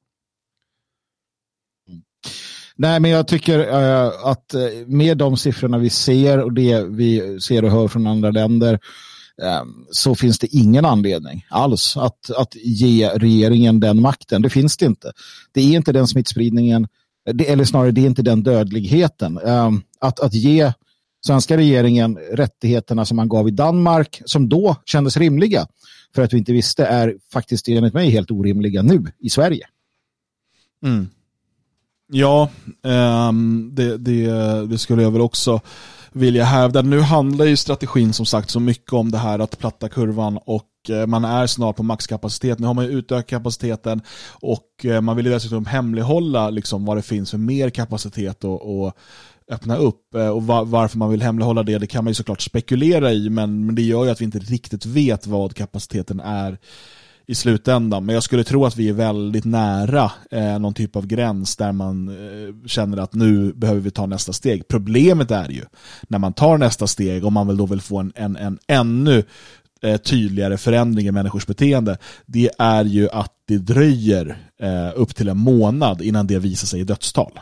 Nej, men jag tycker uh, att med de siffrorna vi ser och det vi ser och hör från andra länder um, så finns det ingen anledning alls att, att ge regeringen den makten. Det finns det inte. Det är inte den smittspridningen, det, eller snarare det är inte den dödligheten. Um, att, att ge svenska regeringen rättigheterna som man gav i Danmark, som då kändes rimliga för att vi inte visste, är faktiskt enligt mig helt orimliga nu i Sverige. Mm. Ja, um, det, det, det skulle jag väl också vilja hävda. Nu handlar ju strategin som sagt så mycket om det här att platta kurvan, och man är snart på maxkapacitet. Nu har man ju utökat kapaciteten, och man vill ju dessutom hemlighålla liksom vad det finns för mer kapacitet och, och öppna upp, och var, varför man vill hemlighålla det, det kan man ju såklart spekulera i, men, men det gör ju att vi inte riktigt vet vad kapaciteten är i slutändan. Men jag skulle tro att vi är väldigt nära eh, någon typ av gräns där man eh, känner att nu behöver vi ta nästa steg. Problemet är ju när man tar nästa steg, och man vill då väl få en, en, en ännu eh, tydligare förändring i människors beteende, det är ju att det dröjer eh, upp till en månad innan det visar sig i dödstal.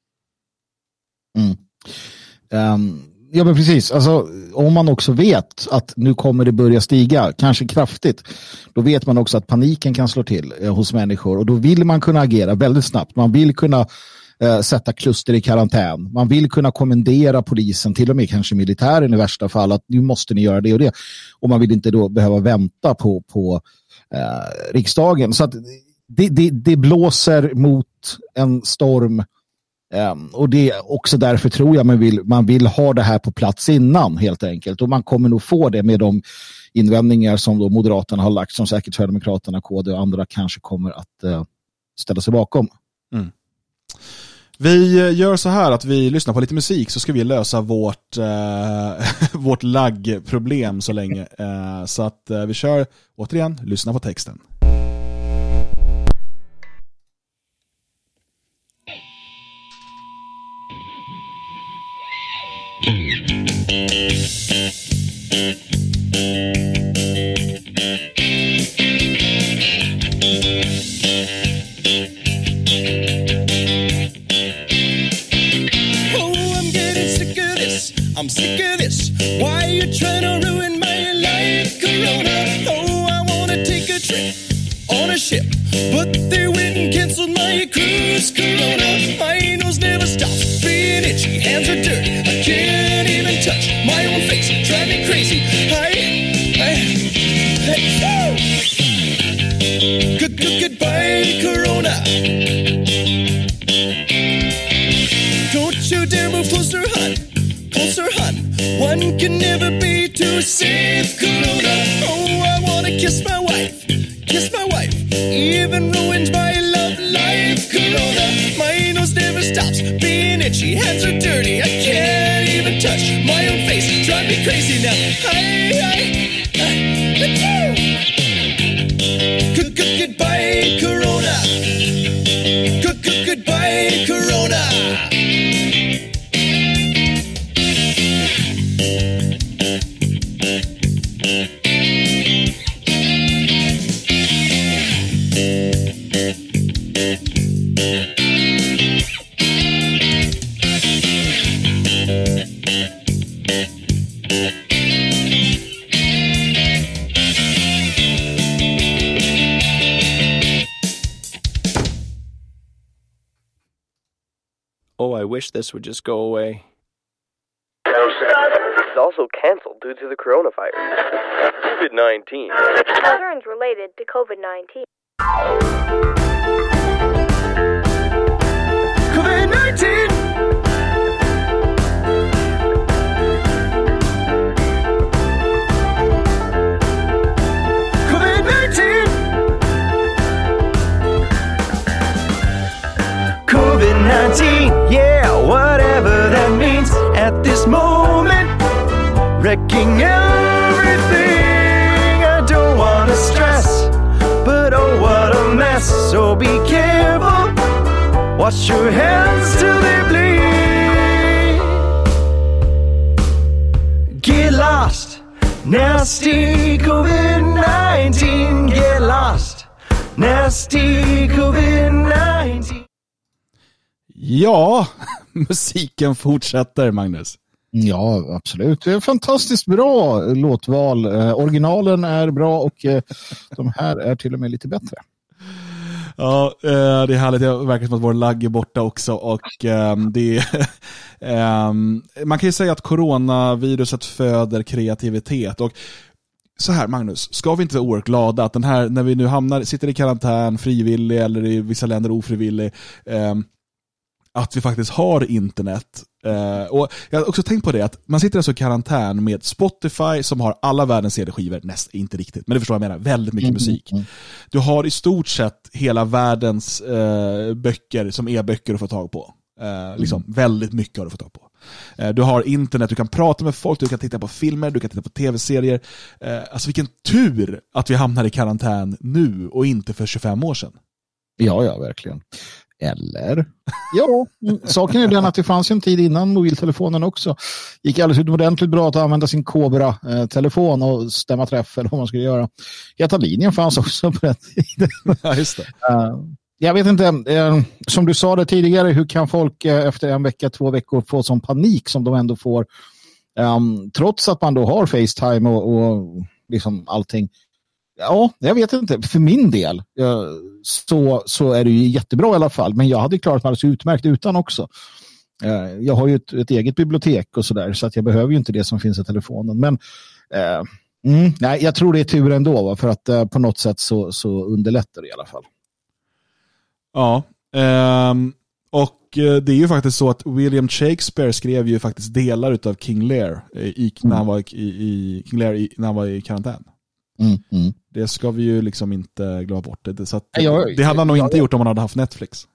Mm. Um, ja, men precis. Alltså, om man också vet att nu kommer det börja stiga, kanske kraftigt, då vet man också att paniken kan slå till eh, hos människor, och då vill man kunna agera väldigt snabbt. Man vill kunna eh, sätta kluster i karantän. Man vill kunna kommendera polisen, till och med kanske militären i värsta fall, att nu måste ni göra det och det. Och man vill inte då behöva vänta på, på eh, riksdagen. Så att det, det, det blåser mot en storm. Um, och det är också därför tror jag man vill, man vill ha det här på plats innan, helt enkelt. Och man kommer nog få det med de invändningar som då Moderaterna har lagt, som säkert Sverigedemokraterna, K D och andra kanske kommer att uh, ställa sig bakom. Mm. Vi gör så här att vi lyssnar på lite musik, så ska vi lösa vårt eh, vårt laggproblem så länge. Eh, så att eh, vi kör återigen, lyssna på texten. I'm sick of this. Why are you trying to ruin my life, Corona? Oh, I wanna take a trip on a ship, but they went and canceled my cruise, Corona. My nose never stops being itchy, hands are dirty, I can't even touch my own face, drive me crazy. I, I, I, oh. Good, good, goodbye, Corona. Don't you dare move closer, hon. Closer, hon. One can never be too safe, Corona. Oh, I wanna kiss my wife, kiss my wife. Even ruins my love life, Corona. My nose never stops being itchy, hands are dirty, I can't even touch my own face, drive me crazy now. I, I, I, good, good, goodbye, Corona. Good, good, goodbye, Corona. Oh, I wish this would just go away. It's also canceled due to the coronavirus. COVID nineteen. Concerns related to COVID nineteen. COVID nineteen. COVID nineteen. COVID nineteen. Yeah, whatever that means at this moment. Wrecking everything. I don't wanna stress, but oh what a mess. So be careful. Wash your hands till they bleed. Get lost. Nasty COVID nineteen. Get lost. Nasty COVID nineteen. Ja, musiken fortsätter, Magnus. Ja, absolut. Det är fantastiskt bra låtval. Eh, originalen är bra och eh, de här är till och med lite bättre. Ja, eh, det är härligt. Det verkar som att vår lagg är borta också. Och eh, det eh, man kan ju säga att coronaviruset föder kreativitet. Och så här, Magnus, ska vi inte vara oerhört glada att den här, när vi nu hamnar, sitter i karantän frivillig eller i vissa länder ofrivillig, eh, att vi faktiskt har internet. Uh, och jag har också tänkt på det, att man sitter alltså i karantän med Spotify som har alla världens C D-skivor, näst, inte riktigt, men det förstår jag menar, väldigt mycket mm, musik. Mm. Du har i stort sett hela världens uh, böcker som e-böcker att få tag på. Uh, mm. Liksom, väldigt mycket har du fått tag på. Uh, du har internet, du kan prata med folk, du kan titta på filmer, du kan titta på tv-serier. Uh, alltså vilken tur att vi hamnar i karantän nu och inte för tjugofem år sedan. Ja, ja, verkligen. Eller? Ja, saken är den att det fanns en tid innan mobiltelefonen också. Gick alldeles utomordentligt bra att använda sin Cobra-telefon och stämma träff eller vad man skulle göra. Heta linjen fanns också på den tiden. Ja, just det. Jag vet inte, som du sa det tidigare, hur kan folk efter en vecka, två veckor få sån panik som de ändå får um, trots att man då har FaceTime och, och liksom allting. Ja, jag vet inte. För min del så, så är det ju jättebra i alla fall. Men jag hade klarat mig alldeles utmärkt utan också. Jag har ju ett, ett eget bibliotek och sådär. Så att jag behöver ju inte det som finns i telefonen. Men eh, mm, nej, jag tror det är tur ändå. Va? För att eh, på något sätt så, så underlättar det i alla fall. Ja, ehm, och det är ju faktiskt så att William Shakespeare skrev ju faktiskt delar utav King Lear i, när han var i, i, King Lear i, när han var i karantän. Mm, mm. Det ska vi ju liksom inte glömma bort. Det, så att jag, det hade han nog jag, inte gjort om han hade haft Netflix.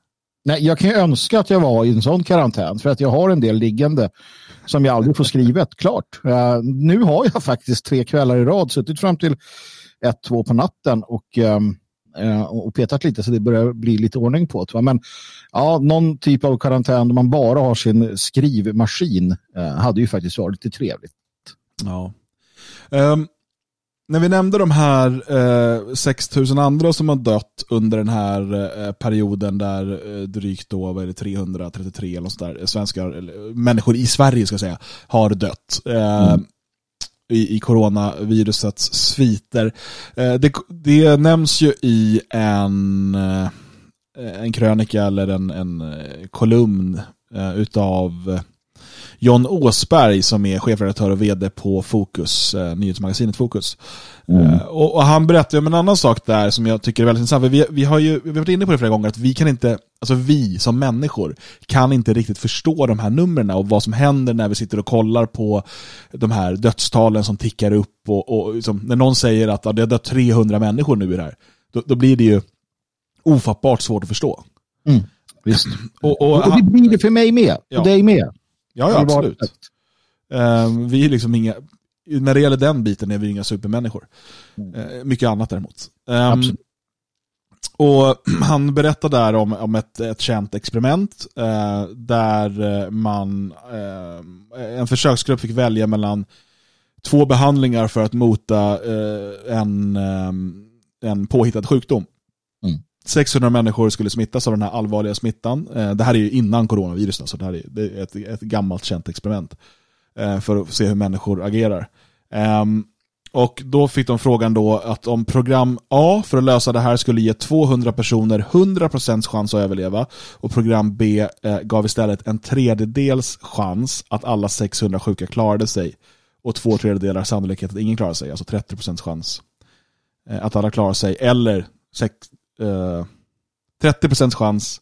Nej, jag kan ju önska att jag var i en sån karantän för att jag har en del liggande som jag aldrig får skrivet, klart. Uh, nu har jag faktiskt tre kvällar i rad suttit fram till ett, två på natten och, um, uh, och petat lite så det börjar bli lite ordning på det. Va? Men ja, någon typ av karantän där man bara har sin skrivmaskin uh, hade ju faktiskt varit lite trevligt. Ja. Um, när vi nämnde de här uh, sex tusen andra som har dött under den här uh, perioden där uh, drygt då, vad är det, trehundratrettiotre eller så där, svenskar, eller, människor i Sverige ska jag säga, har dött. Uh, mm. I, i coronavirusets sviter. Eh, det, det nämns ju i en, eh, en krönika eller en, en kolumn eh, utav John Åsberg som är chefredaktör och vd på Fokus, eh, nyhetsmagasinet Fokus. Mm. Eh, och, och han berättar om en annan sak där som jag tycker är väldigt intressant. Vi, vi har ju vi har varit inne på det flera gånger att vi kan inte, alltså vi som människor kan inte riktigt förstå de här numren och vad som händer när vi sitter och kollar på de här dödstalen som tickar upp och, och liksom, när någon säger att ja, det har dött trehundra människor nu i det här, då, då blir det ju ofattbart svårt att förstå. Mm. Visst. Och, och, och det blir det för mig med, ja. och dig med. Ja, ja, absolut. Uh, vi är liksom inga, när det gäller den biten är vi inga supermänniskor. Uh, mycket annat däremot. Um, absolut. Och han berättar där om, om ett, ett känt experiment uh, där man uh, en försöksgrupp fick välja mellan två behandlingar för att mota uh, en, um, en påhittad sjukdom. Mm. sexhundra människor skulle smittas av den här allvarliga smittan. Det här är ju innan coronaviruset, så det här är, det är ett, ett gammalt känt experiment för att se hur människor agerar. Och då fick de frågan då att om program A för att lösa det här skulle ge tvåhundra personer hundra procent chans att överleva och program B gav istället en tredjedels chans att alla sexhundra sjuka klarade sig och två tredjedelar sannolikhet att ingen klarar sig, alltså trettio procent chans att alla klarar sig, eller sex Uh, trettio procent chans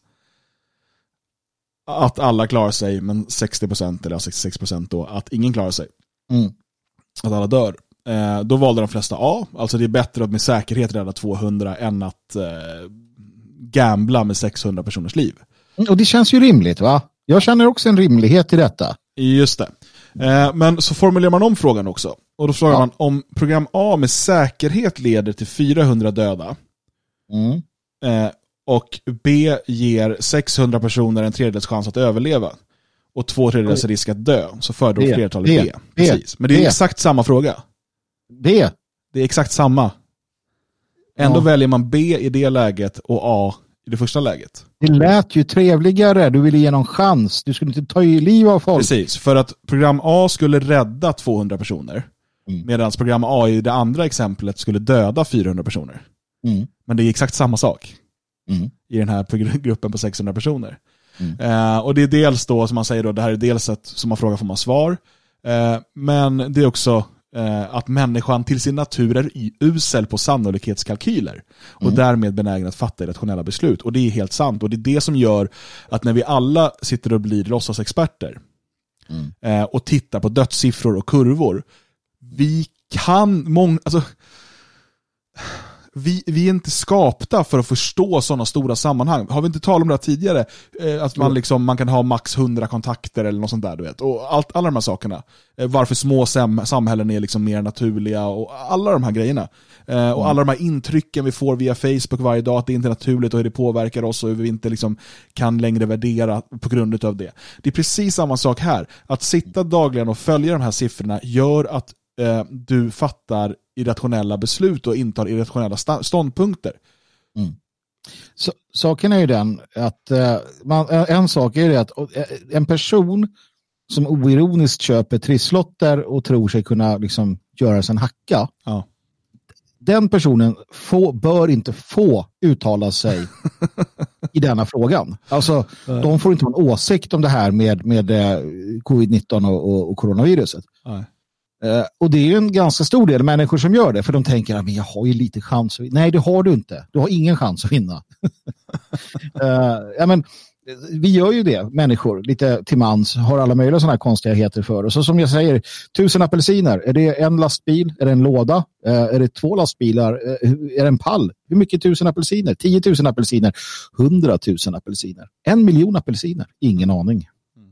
att alla klarar sig, men sextio procent eller sextiosex procent då att ingen klarar sig. Mm. Att alla dör. Uh, då valde de flesta A. Alltså det är bättre att med säkerhet rädda tvåhundra än att uh, gambla med sexhundra personers liv. Och det känns ju rimligt, va? Jag känner också en rimlighet i detta. Just det. Uh, men så formulerar man om frågan också. Och då frågar ja. man om program A med säkerhet leder till fyrahundra döda. Mm. Eh, och B ger sexhundra personer en tredjedels chans att överleva och två tredjedels risk att dö, så föredrar flertalet B. B. Precis. Men det är B. exakt samma fråga. B. Det är exakt samma. Ändå ja. väljer man B i det läget och A i det första läget. Det lät ju trevligare. Du ville ge någon chans. Du skulle inte ta i liv av folk. Precis, för att program A skulle rädda tvåhundra personer mm. medan program A i det andra exemplet skulle döda fyrahundra personer. Mm. Men det är exakt samma sak mm. i den här gruppen på sexhundra personer. Mm. Eh, och det är dels då, som man säger då, det här är dels att som man frågar får man svar. Eh, men det är också eh, att människan till sin natur är usel på sannolikhetskalkyler mm. och därmed benägen att fatta irrationella beslut. Och det är helt sant. Och det är det som gör att när vi alla sitter och blir låtsasexperter mm. eh, och tittar på dödssiffror och kurvor, vi kan många... Alltså, Vi, vi är inte skapta för att förstå sådana stora sammanhang. Har vi inte talat om det här tidigare? Eh, att man, liksom, man kan ha max hundra kontakter eller något sånt där, du vet. Och allt, alla de här sakerna. Eh, varför små sam- samhällen är liksom mer naturliga och alla de här grejerna. Eh, mm. Och alla de här intrycken vi får via Facebook varje dag, att det inte är naturligt och hur det påverkar oss och hur vi inte liksom kan längre värdera på grund av det. Det är precis samma sak här. Att sitta dagligen och följa de här siffrorna gör att eh, du fattar irrationella beslut och intar irrationella sta- ståndpunkter. Mm. Så, saken är ju den att uh, man, en sak är det att uh, en person som oironiskt köper trisslotter och tror sig kunna liksom göra sig en hacka, ja. den personen få, bör inte få uttala sig i denna frågan. Alltså, Nej. de får inte ha en åsikt om det här med, med uh, covid nitton och, och, och coronaviruset. Nej. Uh, och det är ju en ganska stor del människor som gör det, för de tänker att jag har ju lite chans att vinna. Nej, det har du inte. Du har ingen chans att vinna. uh, ja, men, vi gör ju det, människor, lite till mans, har alla möjliga sådana här konstigheter för. Och så som jag säger, tusen apelsiner, är det en lastbil, är det en låda, är det två lastbilar, är det en pall? Hur mycket tusen apelsiner? Tiotusen apelsiner, hundratusen apelsiner, en miljon apelsiner, ingen aning.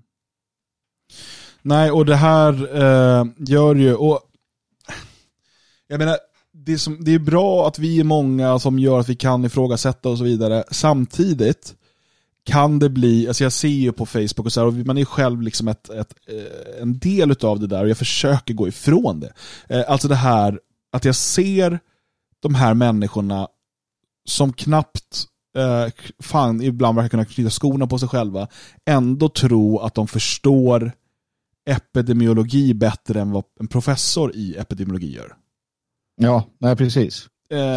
Nej, och det här eh, gör ju, och jag menar, det är, som, det är bra att vi är många som gör att vi kan ifrågasätta och så vidare. Samtidigt kan det bli, alltså jag ser ju på Facebook och så här, och man är själv liksom ett, ett, en del utav det där, och jag försöker gå ifrån det. Alltså det här att jag ser de här människorna som knappt eh, fan ibland verkar kunna knyta skorna på sig själva, ändå tro att de förstår epidemiologi bättre än vad en professor i epidemiologi gör. Ja, nej, precis. Eh,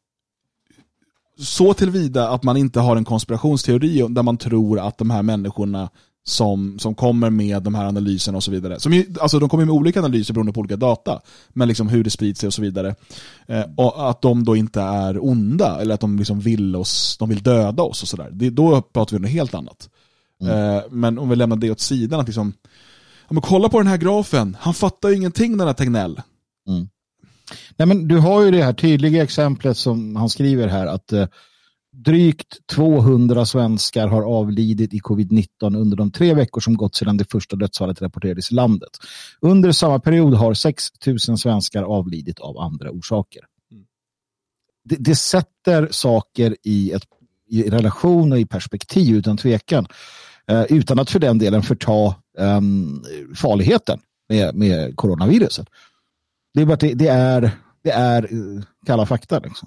så tillvida att man inte har en konspirationsteori där man tror att de här människorna som, som kommer med de här analyserna och så vidare, som ju, alltså de kommer med olika analyser beroende på olika data, men liksom hur det sprids sig och så vidare, eh, och att de då inte är onda eller att de liksom vill oss, de vill döda oss och sådär. Det, då pratar vi om något helt annat. Mm. Eh, men om vi lämnar det åt sidan, att liksom, ja, men kolla på den här grafen, han fattar ju ingenting, den här Tegnell. Mm. Nej, men du har ju det här tydliga exemplet som han skriver här, att eh, drygt tvåhundra svenskar har avlidit i covid nitton under de tre veckor som gått sedan det första dödsfallet rapporterades i landet. Under samma period har sex tusen svenskar avlidit av andra orsaker. Mm. Det, det sätter saker i, ett, i relation och i perspektiv utan tvekan. Eh, utan att för den delen förta eh, farligheten med, med coronaviruset. Det är bara det, det är det är uh, kalla fakta liksom.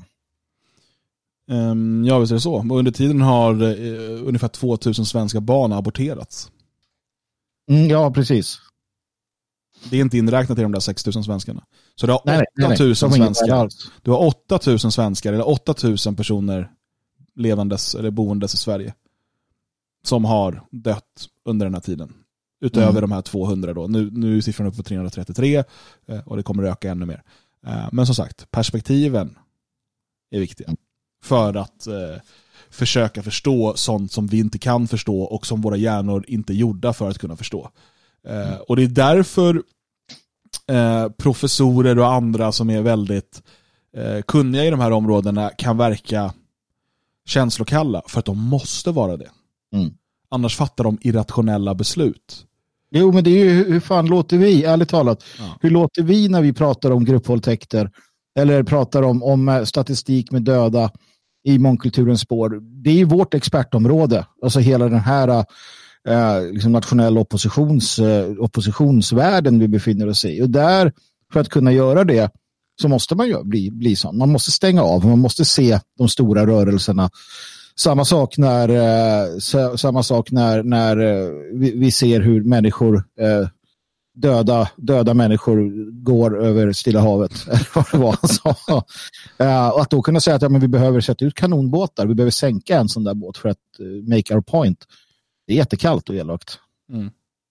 Um, ja, visst är det så. Och under tiden har uh, ungefär tvåtusen svenska barn aborterats. Mm, ja, precis. Det är inte inräknat i de där sex tusen svenskarna. Så du har nej, åtta tusen nej, nej. svenskar. Du har åtta tusen svenskar eller åtta tusen personer levandes eller boendes i Sverige som har dött under den här tiden. Utöver mm. de här tvåhundra då. Nu, nu är siffran upp på trehundratrettiotre och det kommer att öka ännu mer. Men som sagt, perspektiven är viktiga. För att eh, försöka förstå sånt som vi inte kan förstå och som våra hjärnor inte är gjorda för att kunna förstå. Eh, mm. Och det är därför eh, professorer och andra som är väldigt eh, kunniga i de här områdena kan verka känslokalla, för att de måste vara det. Mm. Annars fattar de irrationella beslut. Jo, men det är ju, hur fan låter vi, ärligt talat, ja. hur låter vi när vi pratar om gruppvåldtäkter eller pratar om, om statistik med döda i mångkulturens spår? Det är ju vårt expertområde, alltså hela den här eh, liksom nationella oppositions, eh, oppositionsvärlden vi befinner oss i. Och där, för att kunna göra det, så måste man ju bli, bli sån. Man måste stänga av, man måste se de stora rörelserna. Samma sak när, eh, samma sak när, när eh, vi, vi ser hur människor, eh, döda, döda människor går över Stilla havet. Eller vad det var han sa. Eh, och att då kunna säga att ja, men vi behöver sätta ut kanonbåtar, vi behöver sänka en sån där båt för att uh, make our point. Det är jättekallt och elakt. Mm.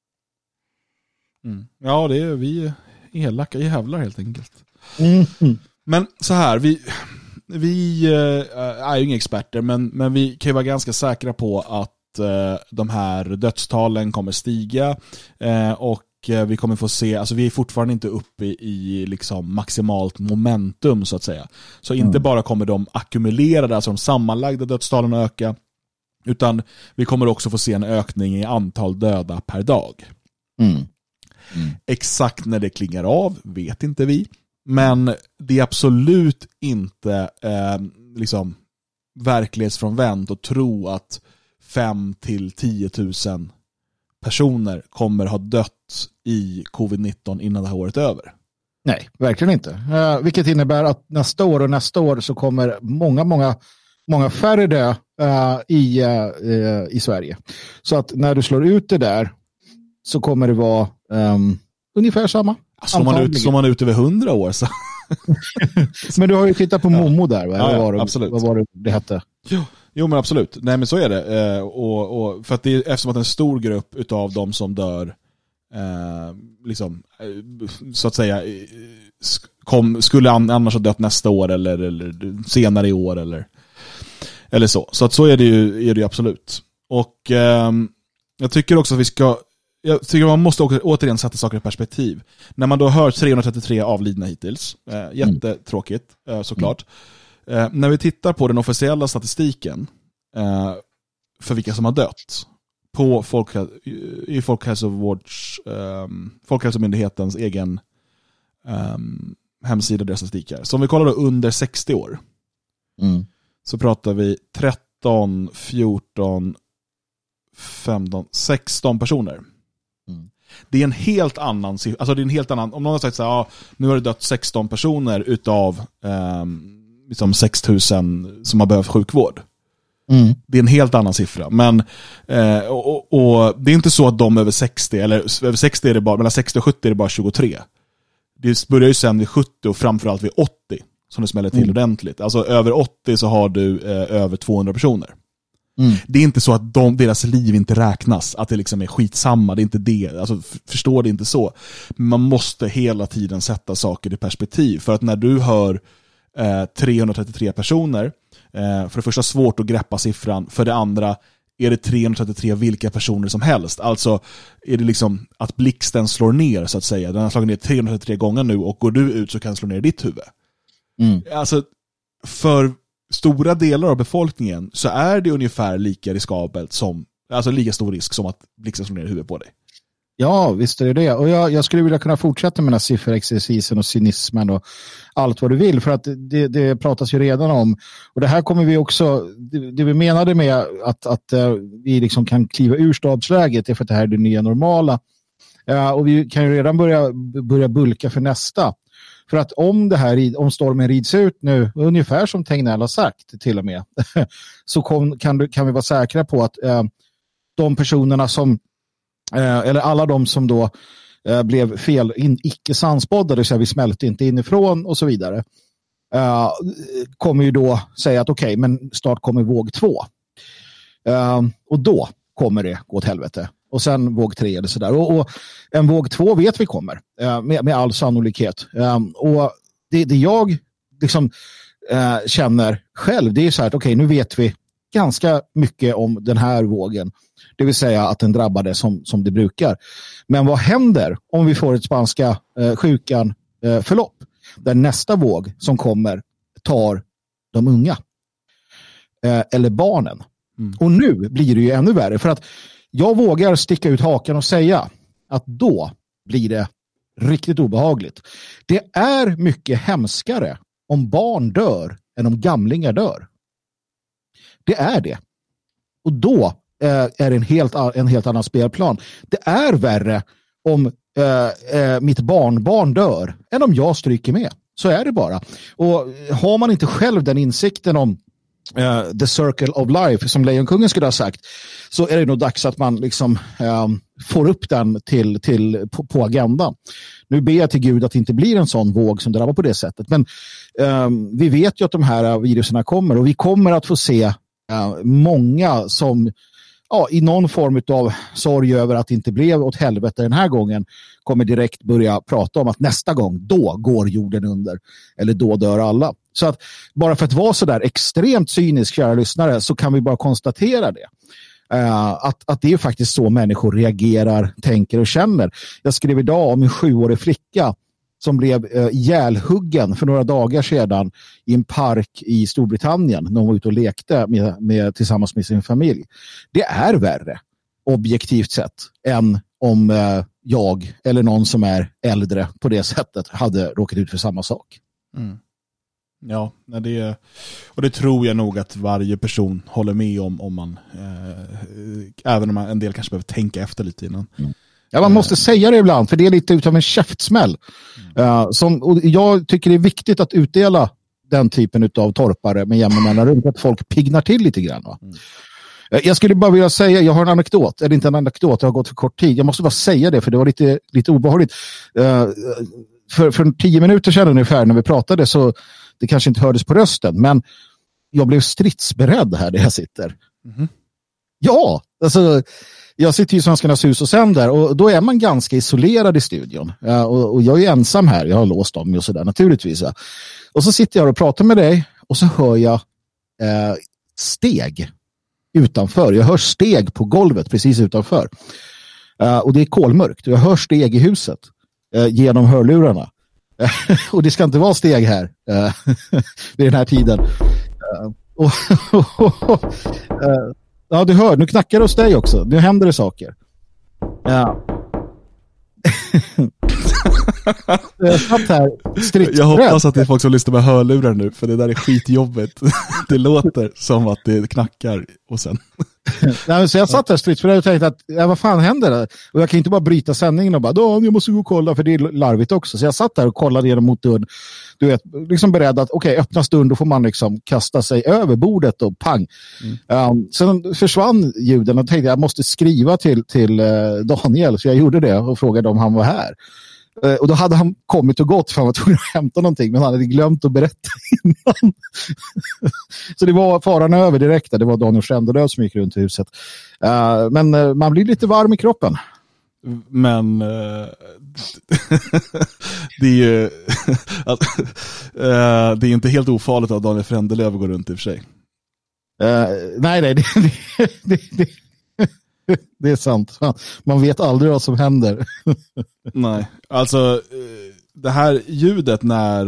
Mm. Ja, det är vi elaka jävlar helt enkelt. Mm. Mm. Men så här, vi... Vi äh, är ju inga experter, men, men vi kan ju vara ganska säkra på att äh, de här dödstalen kommer stiga äh, och äh, vi kommer få se, alltså vi är fortfarande inte uppe i, i liksom maximalt momentum så att säga. Så mm. inte bara kommer de ackumulerade, alltså de sammanlagda dödstalen att öka, utan vi kommer också få se en ökning i antal döda per dag. Mm. Mm. Exakt när det klingar av vet inte vi. Men det är absolut inte eh, liksom verklighetsfrånvänt att tro att fem till tio tusen personer kommer ha dött i covid nitton innan det här året är över. Nej, verkligen inte. Uh, vilket innebär att nästa år och nästa år så kommer många, många, många färre dö uh, i, uh, i Sverige. Så att när du slår ut det där så kommer det vara um, ungefär samma. Slår man, ut, slår man ut över hundra år så. Men du har ju tittat på Momo där, va? Ja, ja, vad var det, absolut. Vad var det det hette? Jo, jo men absolut. Nej men så är det. Eh, och, och, för att det är, eftersom att en stor grupp utav de som dör eh, liksom, eh, så att säga kom, skulle annars ha dött nästa år eller, eller senare i år eller, eller så. Så att så är det ju, är det ju absolut. Och eh, jag tycker också att vi ska jag tycker man måste också, återigen sätta saker i perspektiv. När man då hör trehundratrettiotre avlidna hittills, eh, jättetråkigt eh, såklart. Mm. Eh, när vi tittar på den officiella statistiken eh, för vilka som har dött på folkhäl- i Folkhälsovårds eh, Folkhälsomyndighetens egen eh, hemsida, deras statistiker. Så om vi kollar då under sextio år, mm. så pratar vi tretton, fjorton, femton, sexton personer. Mm. Det är en helt annan, alltså det är en helt annan, om någon har sagt så här, ja, nu har det dött sexton personer utav eh, liksom sex tusen som har behövt sjukvård. Mm. Det är en helt annan siffra. Men eh, och, och det är inte så att de över sextio, eller över sextio är det bara, mellan sextio och sjuttio är det bara tjugotre. Det börjar ju sen vid sjuttio och framförallt vid åttio som det smäller till mm. ordentligt. Alltså över åttio så har du eh, över tvåhundra personer. Mm. Det är inte så att de, deras liv inte räknas, att det liksom är skitsamma, det är inte det, alltså förstår det inte så. Men man måste hela tiden sätta saker i perspektiv, för att när du hör eh, trehundratrettiotre personer, eh, för det första svårt att greppa siffran, för det andra är det trehundratrettiotre vilka personer som helst, alltså är det liksom att blixten slår ner så att säga, den har slagit ner trehundratrettiotre gånger nu och går du ut så kan den slå ner ditt huvud. Mm. Alltså för stora delar av befolkningen så är det ungefär lika riskabelt som, alltså lika stor risk som att blixten slår ner huvudet på dig. Ja, visst är det det. Och jag, jag skulle vilja kunna fortsätta med den här sifferexercisen och cynismen och allt vad du vill, för att det, det pratas ju redan om, och det här kommer vi också, det, det vi menade med att, att uh, vi liksom kan kliva ur stabsläget är för att det här är det nya normala. Uh, och vi kan ju redan börja, börja bulka för nästa. För att om det här, om stormen rids ut nu, ungefär som Tegnell har sagt till och med, så kom, kan, kan vi vara säkra på att uh, de personerna som Eh, eller alla de som då eh, blev fel, in, icke sannspådda, det vill säga vi smälte inte inifrån och så vidare, eh, kommer ju då säga att okej, okay, men snart kommer våg två. Eh, och då kommer det gå åt helvete. Och sen våg tre eller sådär. Och, och en våg två vet vi kommer, eh, med, med all sannolikhet. Eh, och det, det jag liksom eh, känner själv, det är så här att okej, okay, nu vet vi ganska mycket om den här vågen. Det vill säga att den drabbade som, som det brukar. Men vad händer om vi får ett spanska eh, sjukan eh, förlopp? Där nästa våg som kommer tar de unga. Eh, eller barnen. Mm. Och nu blir det ju ännu värre. För att jag vågar sticka ut hakan och säga att då blir det riktigt obehagligt. Det är mycket hemskare om barn dör än om gamlingar dör. Det är det. Och då är en helt, en helt annan spelplan. Det är värre om äh, äh, mitt barnbarn dör än om jag stryker med. Så är det bara. Och har man inte själv den insikten om äh, the circle of life, som Lejonkungen skulle ha sagt, så är det nog dags att man liksom äh, får upp den till, till, på, på agendan. Nu ber jag till Gud att det inte blir en sån våg som drabbar på det sättet. Men äh, vi vet ju att de här viruserna kommer, och vi kommer att få se äh, många som ja, i någon form av sorg över att det inte blev åt helvete den här gången, kommer direkt börja prata om att nästa gång, då går jorden under. Eller då dör alla. Så att bara för att vara så där extremt cynisk, kära lyssnare, så kan vi bara konstatera det. Uh, att, att det är faktiskt så människor reagerar, tänker och känner. Jag skrev idag om en sjuårig flicka som blev uh, ihjälhuggen för några dagar sedan i en park i Storbritannien när hon var ute och lekte med, med, tillsammans med sin familj. Det är värre, objektivt sett, än om uh, jag eller någon som är äldre på det sättet hade råkat ut för samma sak. Mm. Ja, det är, och det tror jag nog att varje person håller med om, om man, eh, även om man, en del kanske behöver tänka efter lite innan. Mm. Ja, man måste säga det ibland, för det är lite utav en käftsmäll. Mm. Uh, som, och jag tycker det är viktigt att utdela den typen av torpare med jämna mellanrum, att folk pignar till lite grann. Va? Mm. Uh, jag skulle bara vilja säga, jag har en anekdot, eller inte en anekdot, jag har gått för kort tid. Jag måste bara säga det, för det var lite, lite obehagligt. Uh, för, för tio minuter sedan ungefär när vi pratade, så det kanske inte hördes på rösten, men jag blev stridsberedd här där jag sitter. Mm. Ja, alltså jag sitter i Svenskarnas hus och sänder, och då är man ganska isolerad i studion. Ja, och, och jag är ensam här, jag har låst om mig och sådär naturligtvis. Ja. Och så sitter jag och pratar med dig, och så hör jag eh, steg utanför. Jag hör steg på golvet precis utanför. Uh, och det är kolmörkt. Jag hör steg i huset uh, genom hörlurarna. Uh, och det ska inte vara steg här uh, vid den här tiden. Uh, och, uh, ja, du hör. Nu knackar det hos dig också. Nu händer det saker. Uh. Jag satt här Jag hoppas att det är folk som lyssnar med hörlurar nu, för det där är skitjobbigt. Det låter som att det knackar och sen. Nej, så jag satt här stridsberedd och tänkte att ja, vad fan händer det? Och jag kan inte bara bryta sändningen och bara, då jag måste gå och kolla, för det är larvigt också. Så jag satt där och kollade genom mot dörren. Du vet, liksom beredd att okej, okay, öppna stund, då får man liksom kasta sig över bordet och pang. Mm. Um, sen försvann ljuden och tänkte jag måste skriva till, till uh, Daniel, så jag gjorde det och frågade om han var här. Uh, och då hade han kommit och gått för han var tvungen att hämta någonting, men han hade glömt att berätta innan. Så det var faran över direkt. Det var Daniel Frändelöv som gick runt i huset. Uh, men uh, man blir lite varm i kroppen. Men uh, det är ju att, uh, det är inte helt ofarligt att Daniel Frändelöv går runt i och för sig. Uh, nej, nej, det, det, det, det, det är sant. Man vet aldrig vad som händer. Nej, alltså det här ljudet när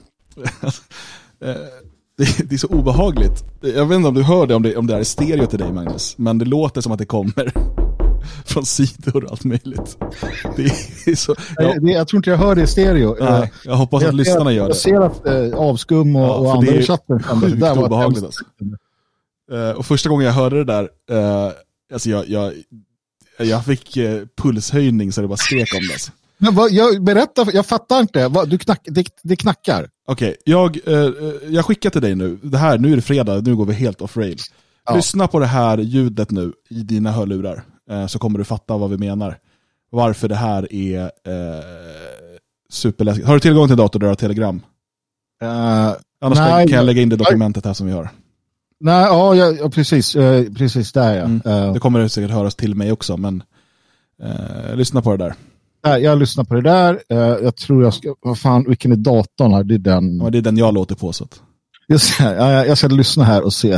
det är så obehagligt. Jag vet inte om du hör det, om det, om det är stereo till dig, Magnus, men det låter som att det kommer från sidor och allt möjligt. Det är så, jag, det, jag tror inte jag hör det i stereo. Nej, jag hoppas att jag, lyssnarna gör det. Jag ser att eh, avskum och, ja, och andra i chatten det är sjukt obehagligt. Alltså. Uh, och första gången jag hörde det där, uh, alltså jag, jag, jag fick uh, pulshöjning så det bara skrek om det. Alltså. Men vad, jag berättar, jag fattar inte. Vad, du knack, det, det knackar. Okej, okay, jag, uh, jag skickar till dig nu. Det här, nu är det fredag, nu går vi helt off rail. Ja. Lyssna på det här ljudet nu i dina hörlurar, uh, så kommer du fatta vad vi menar. Varför det här är uh, superläskigt. Har du tillgång till dator där har Telegram? Uh, Annars nej, kan jag lägga in det dokumentet här som vi har. Nej, ja, ja precis, uh, precis där ja. Mm. Uh, det kommer säkert höras till mig också, men uh, lyssna på det där. Uh, jag lyssnar på det där. Uh, jag tror jag ska, vad fan, vilken är datorn här? Det är den. Ja, det är den jag låter på så att. Just det, uh, jag ska lyssna här och se.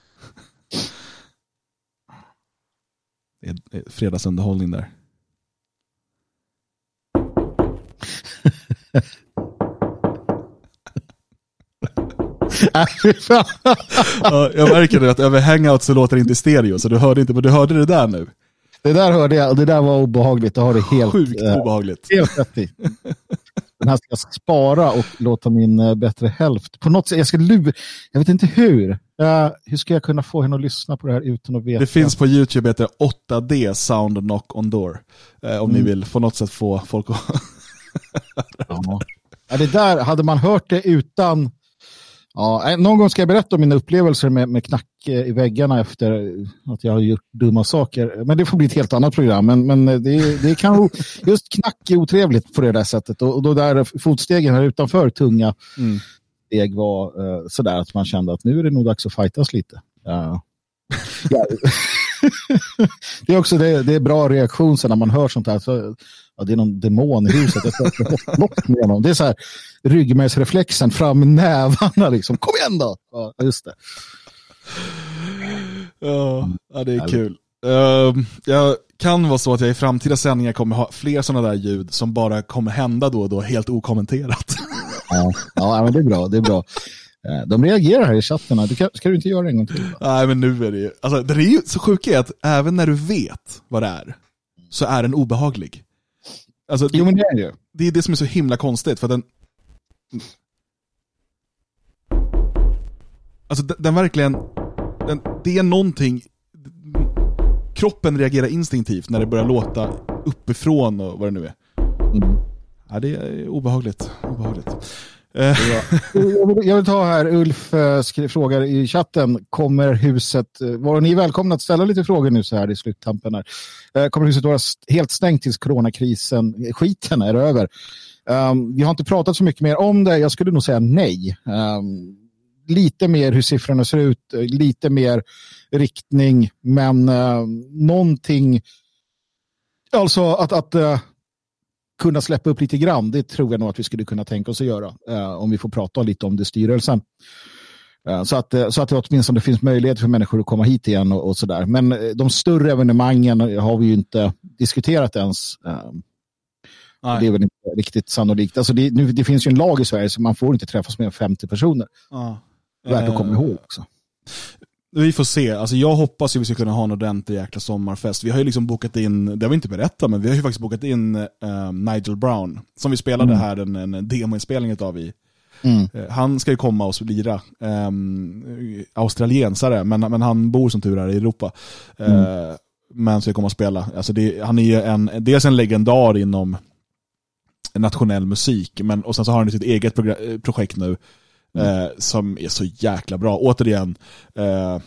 Det är fredagsunderhållning där. Ja, jag märker nu att över Hangout så låter det inte stereo, så du hörde inte, men du hörde det där nu. Det där hörde jag, och det där var obehagligt. Det har det helt sjukt uh, obehagligt. Helt rätt i. Den här ska jag spara och låta min uh, bättre hälft. På något sätt, jag ska lura, jag vet inte hur. Uh, hur ska jag kunna få henne att lyssna på det här utan att veta? Det finns på YouTube, heter åtta D Sound Knock on Door. Uh, om mm. ni vill på något sätt få folk att ja. Ja, det där, hade man hört det utan. Ja, någon gång ska jag berätta om mina upplevelser med, med knack i väggarna efter att jag har gjort dumma saker. Men det får bli ett helt annat program. Men, men det, det kan just knack är otrevligt på det där sättet. Och, och då där fotstegen här utanför tunga mm. steg var uh, sådär att man kände att nu är det nog dags att fightas lite. Uh. Ja. Det är också det, det är bra reaktion så när man hör sånt här. Så, ja, det är någon demon i huset. Jag det är så här ryggmärgsreflexen fram med nävarna liksom. Kom igen då! Ja, just det. Ja, ja det är kul. Uh, jag kan vara så att jag i framtida sändningar kommer ha fler sådana där ljud som bara kommer hända då och då helt okommenterat. Ja, ja men det är bra, det är bra. De reagerar här i chatten. Det kan, ska du inte göra det en gång till? Nej, men nu är det ju... Alltså, det är ju så sjukt att även när du vet vad det är så är den obehaglig. Alltså, det, jo, men det är det. Det är det som är så himla konstigt. För den... Alltså, den, den verkligen... Den, det är någonting... Kroppen reagerar instinktivt när det börjar låta uppifrån och vad det nu är. Mm. Ja, det är obehagligt. Obehagligt. jag, vill, jag vill ta här, Ulf skrev, frågar i chatten, kommer huset, var ni välkomna att ställa lite frågor nu så här i sluttampen här. Kommer huset vara helt stängt tills coronakrisen, skiten är över? Um, vi har inte pratat så mycket mer om det, jag skulle nog säga nej. Um, lite mer hur siffrorna ser ut, lite mer riktning, men uh, någonting, alltså att, att uh, kunna släppa upp lite grann, det tror jag nog att vi skulle kunna tänka oss att göra eh, om vi får prata lite om det styrelsen. Så att, så att det åtminstone finns möjlighet för människor att komma hit igen och, och sådär. Men de större evenemangen har vi ju inte diskuterat ens. Nej. Det är väl inte riktigt sannolikt. Alltså det, nu, det finns ju en lag i Sverige så man får inte träffas med femtio personer. Ja. Värt att komma ihåg också. Vi får se. Alltså jag hoppas ju vi ska kunna ha en ordentlig jäkla sommarfest. Vi har ju liksom bokat in, det har vi inte berättat, men vi har ju faktiskt bokat in uh, Nigel Brown som vi spelade mm. här en, en demoinspelning av i. Mm. Uh, han ska ju komma och lira um, australiensare, men, men han bor som tur är i Europa. Uh, mm. Men ska komma och spela. Alltså det, han är ju en, dels en legendar inom nationell musik, men, och sen så har han sitt eget progr- projekt nu. Mm. Eh, som är så jäkla bra. Återigen, eh,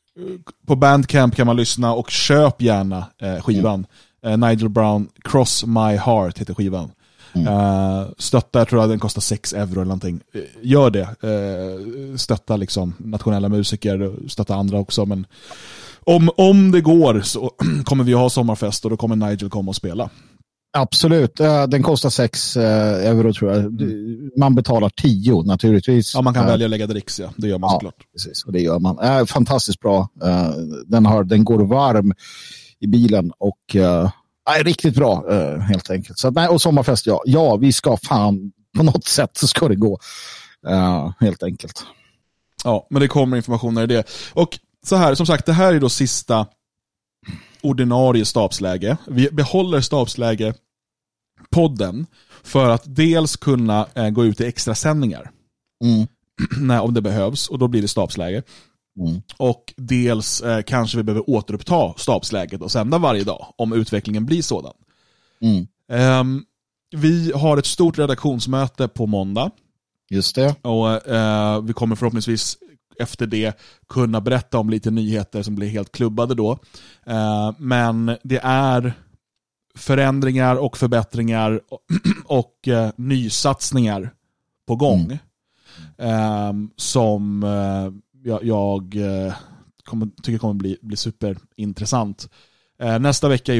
på Bandcamp kan man lyssna och köp gärna eh, skivan. Mm. Eh, Nigel Brown, Cross My Heart heter skivan. Mm. Eh, stötta, jag tror att den kostar sex euro eller någonting. Eh, gör det. Eh, stötta liksom nationella musiker, stötta andra också. Men om, om det går så kommer vi ha sommarfest och då kommer Nigel komma och spela. Absolut, den kostar sex euro tror jag. Man betalar tio naturligtvis. Ja, man kan välja att lägga dricks, ja. Det gör man ja, såklart. Precis, och det gör man. Äh, fantastiskt bra. Den, har, den går varm i bilen och äh, riktigt bra äh, helt enkelt. Så, nej, och sommarfest, ja. Ja, vi ska fan, på något sätt så ska det gå. Äh, helt enkelt. Ja, men det kommer informationer i det. Och så här, som sagt, det här är då sista ordinarie stabsläge. Vi behåller stabsläge podden för att dels kunna eh, gå ut i extra sändningar mm. när, om det behövs, och då blir det stabsläge. Mm. Och dels eh, kanske vi behöver återuppta stabsläget och sända varje dag om utvecklingen blir sådan. Mm. Um, vi har ett stort redaktionsmöte på måndag. Just det. Och eh, vi kommer förhoppningsvis efter det kunna berätta om lite nyheter som blir helt klubbade då. Eh, men det är förändringar och förbättringar och, och eh, nysatsningar på gång. Mm. Eh, som eh, jag, jag eh, kommer, tycker kommer bli, bli superintressant. Eh, nästa vecka är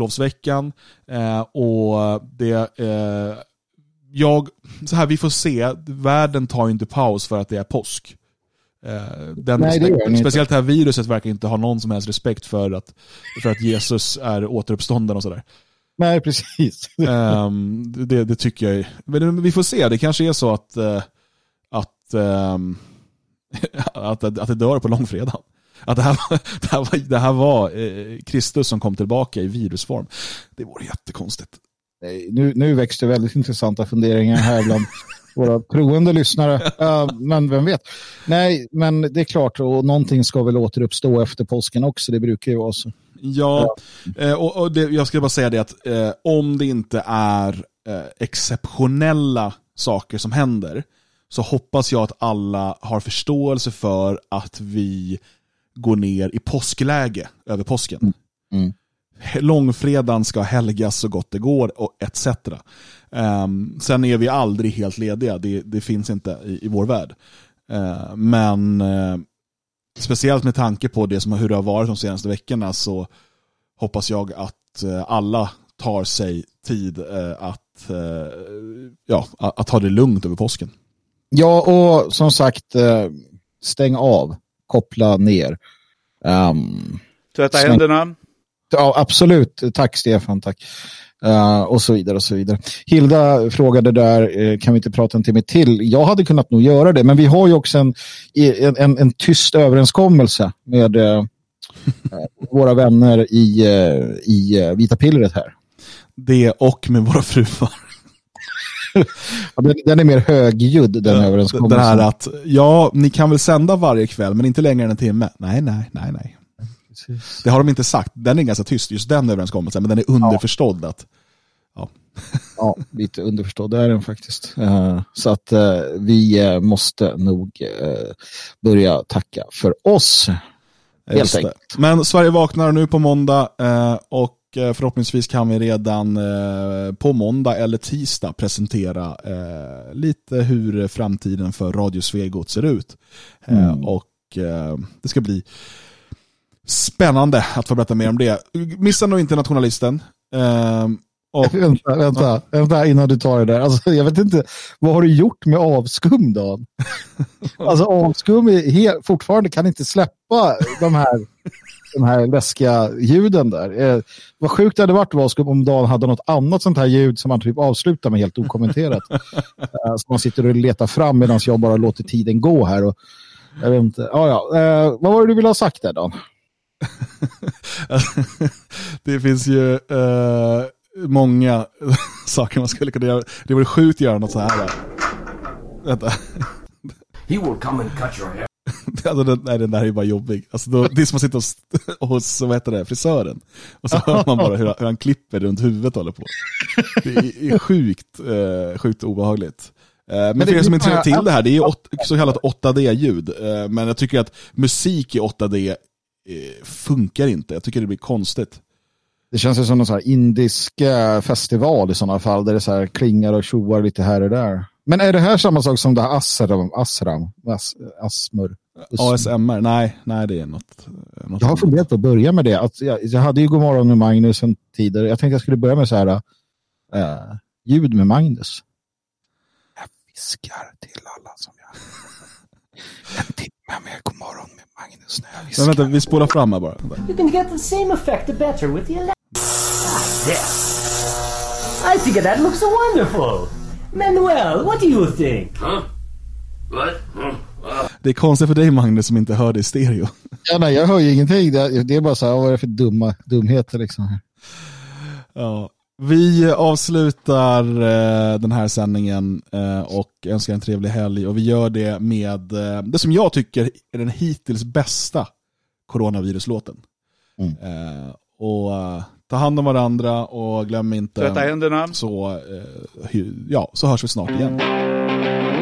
eh, och det eh, jag, så här, vi får se, världen tar ju inte paus för att det är påsk. Den Nej, respekt, speciellt det här viruset verkar inte ha någon som helst respekt för att, för att Jesus är återuppstånden och sådär. Nej, precis. Um, det, det tycker jag. Men vi får se, det kanske är så att uh, att, um, att, att att det dör på långfredagen. Att det här, det här var, det här var eh, Kristus som kom tillbaka i virusform. Det vore jättekonstigt. Nu, nu växte väldigt intressanta funderingar här bland våra troende lyssnare. Uh, men vem vet? Nej, men det är klart, och någonting ska väl återuppstå efter påsken också. Det brukar ju vara så. Ja, uh. och, och det, jag ska bara säga det att uh, om det inte är uh, exceptionella saker som händer, så hoppas jag att alla har förståelse för att vi går ner i påskläge över påsken. Mm. Mm. Långfredagen ska helgas så gott det går och et cetera. Um, sen är vi aldrig helt lediga. Det, det finns inte i, i vår värld. Uh, men uh, speciellt med tanke på det som, hur det har varit de senaste veckorna, så hoppas jag att uh, alla tar sig tid uh, att, uh, ja, att, att ha det lugnt över påsken. Ja, och som sagt, uh, stäng av, koppla ner. Um, Tvätta smäng- händerna. Ja, absolut. Tack Stefan, tack. Uh, och så vidare och så vidare. Hilda frågade där, uh, kan vi inte prata en timme till? Jag hade kunnat nog göra det, men vi har ju också en, en, en, en tyst överenskommelse med uh, våra vänner i, uh, i uh, Vita Pillret här. Det och med våra fruar. Ja, den, den är mer högljudd, den ja, överenskommelsen. Det här att, ja, ni kan väl sända varje kväll, men inte längre än en timme. Nej, nej, nej, nej. Precis. Det har de inte sagt. Den är ganska tyst, just den överenskommelsen, men den är underförstådd. Ja. Att, ja. Ja, lite underförstådd är den faktiskt. Uh, så att uh, vi uh, måste nog uh, börja tacka för oss. Helt enkelt. Men Sverige vaknar nu på måndag uh, och uh, förhoppningsvis kan vi redan uh, på måndag eller tisdag presentera uh, lite hur framtiden för Radio Svegot ser ut. Uh, mm. Och uh, det ska bli spännande att få berätta mer om det. Missa nog inte Nationalisten. Uh, Och, vänta, vänta, vänta innan du tar det där. Alltså, jag vet inte, vad har du gjort med avskum då? Alltså avskum är helt, fortfarande kan inte släppa de här, de här läskiga ljuden där. Eh, vad sjukt det hade varit avskum om Dan hade något annat sånt här ljud som man typ avslutar med helt okommenterat. eh, så man sitter och letar fram medan jag bara låter tiden gå här. Och, jag vet inte. Ah, ja. eh, vad var det du ville ha sagt där, Dan? Det finns ju uh, många saker man skulle kunna göra. Det vore sjukt att göra något så här. Där. Vänta. He will come and cut your hair. Alltså, den, nej, den där är ju bara jobbig. Alltså, då, det är som att sitta hos, hos vad heter det, frisören. Och så hör man bara hur, hur han klipper runt huvudet håller på. Det är, är sjukt, uh, sjukt obehagligt. Uh, men, men för er som inte känner till det här, det är åt, så kallat åtta D-ljud. Uh, men jag tycker att musik i åtta D uh, funkar inte. Jag tycker det blir konstigt. Det känns ju som en sån här indisk festival i sådana fall, där det så här klingar och tjoar lite här och där. Men är det här samma sak som det här Asram, Asram, As, Asmur? A S M R? Nej, nej, det är något. något jag har funderat på att börja med det. Att jag, jag hade ju God morgon med Magnus en tid. Jag tänkte jag skulle börja med så här äh, ljud med Magnus. Jag viskar till alla som jag... En timme med God morgon med Magnus när jag viskar. Men vänta, vi spolar fram här bara. You can get the same effect or better with the ele- ah, yes. I think that looks wonderful. Manuel, what do you think? Huh? What? Huh? Wow. Det är konstigt för dig, Magnus, som inte hör det i stereo. Ja, nej, jag hör ju ingenting. Det, det är bara så här, vad är det för dumma, dumheter liksom. Ja, vi avslutar eh, den här sändningen eh, och önskar en trevlig helg. Och vi gör det med eh, det som jag tycker är den hittills bästa coronaviruslåten. Mm. Eh, och uh, ta hand om varandra och glöm inte... Tvätta händerna. Så, eh, ja, så hörs vi snart igen.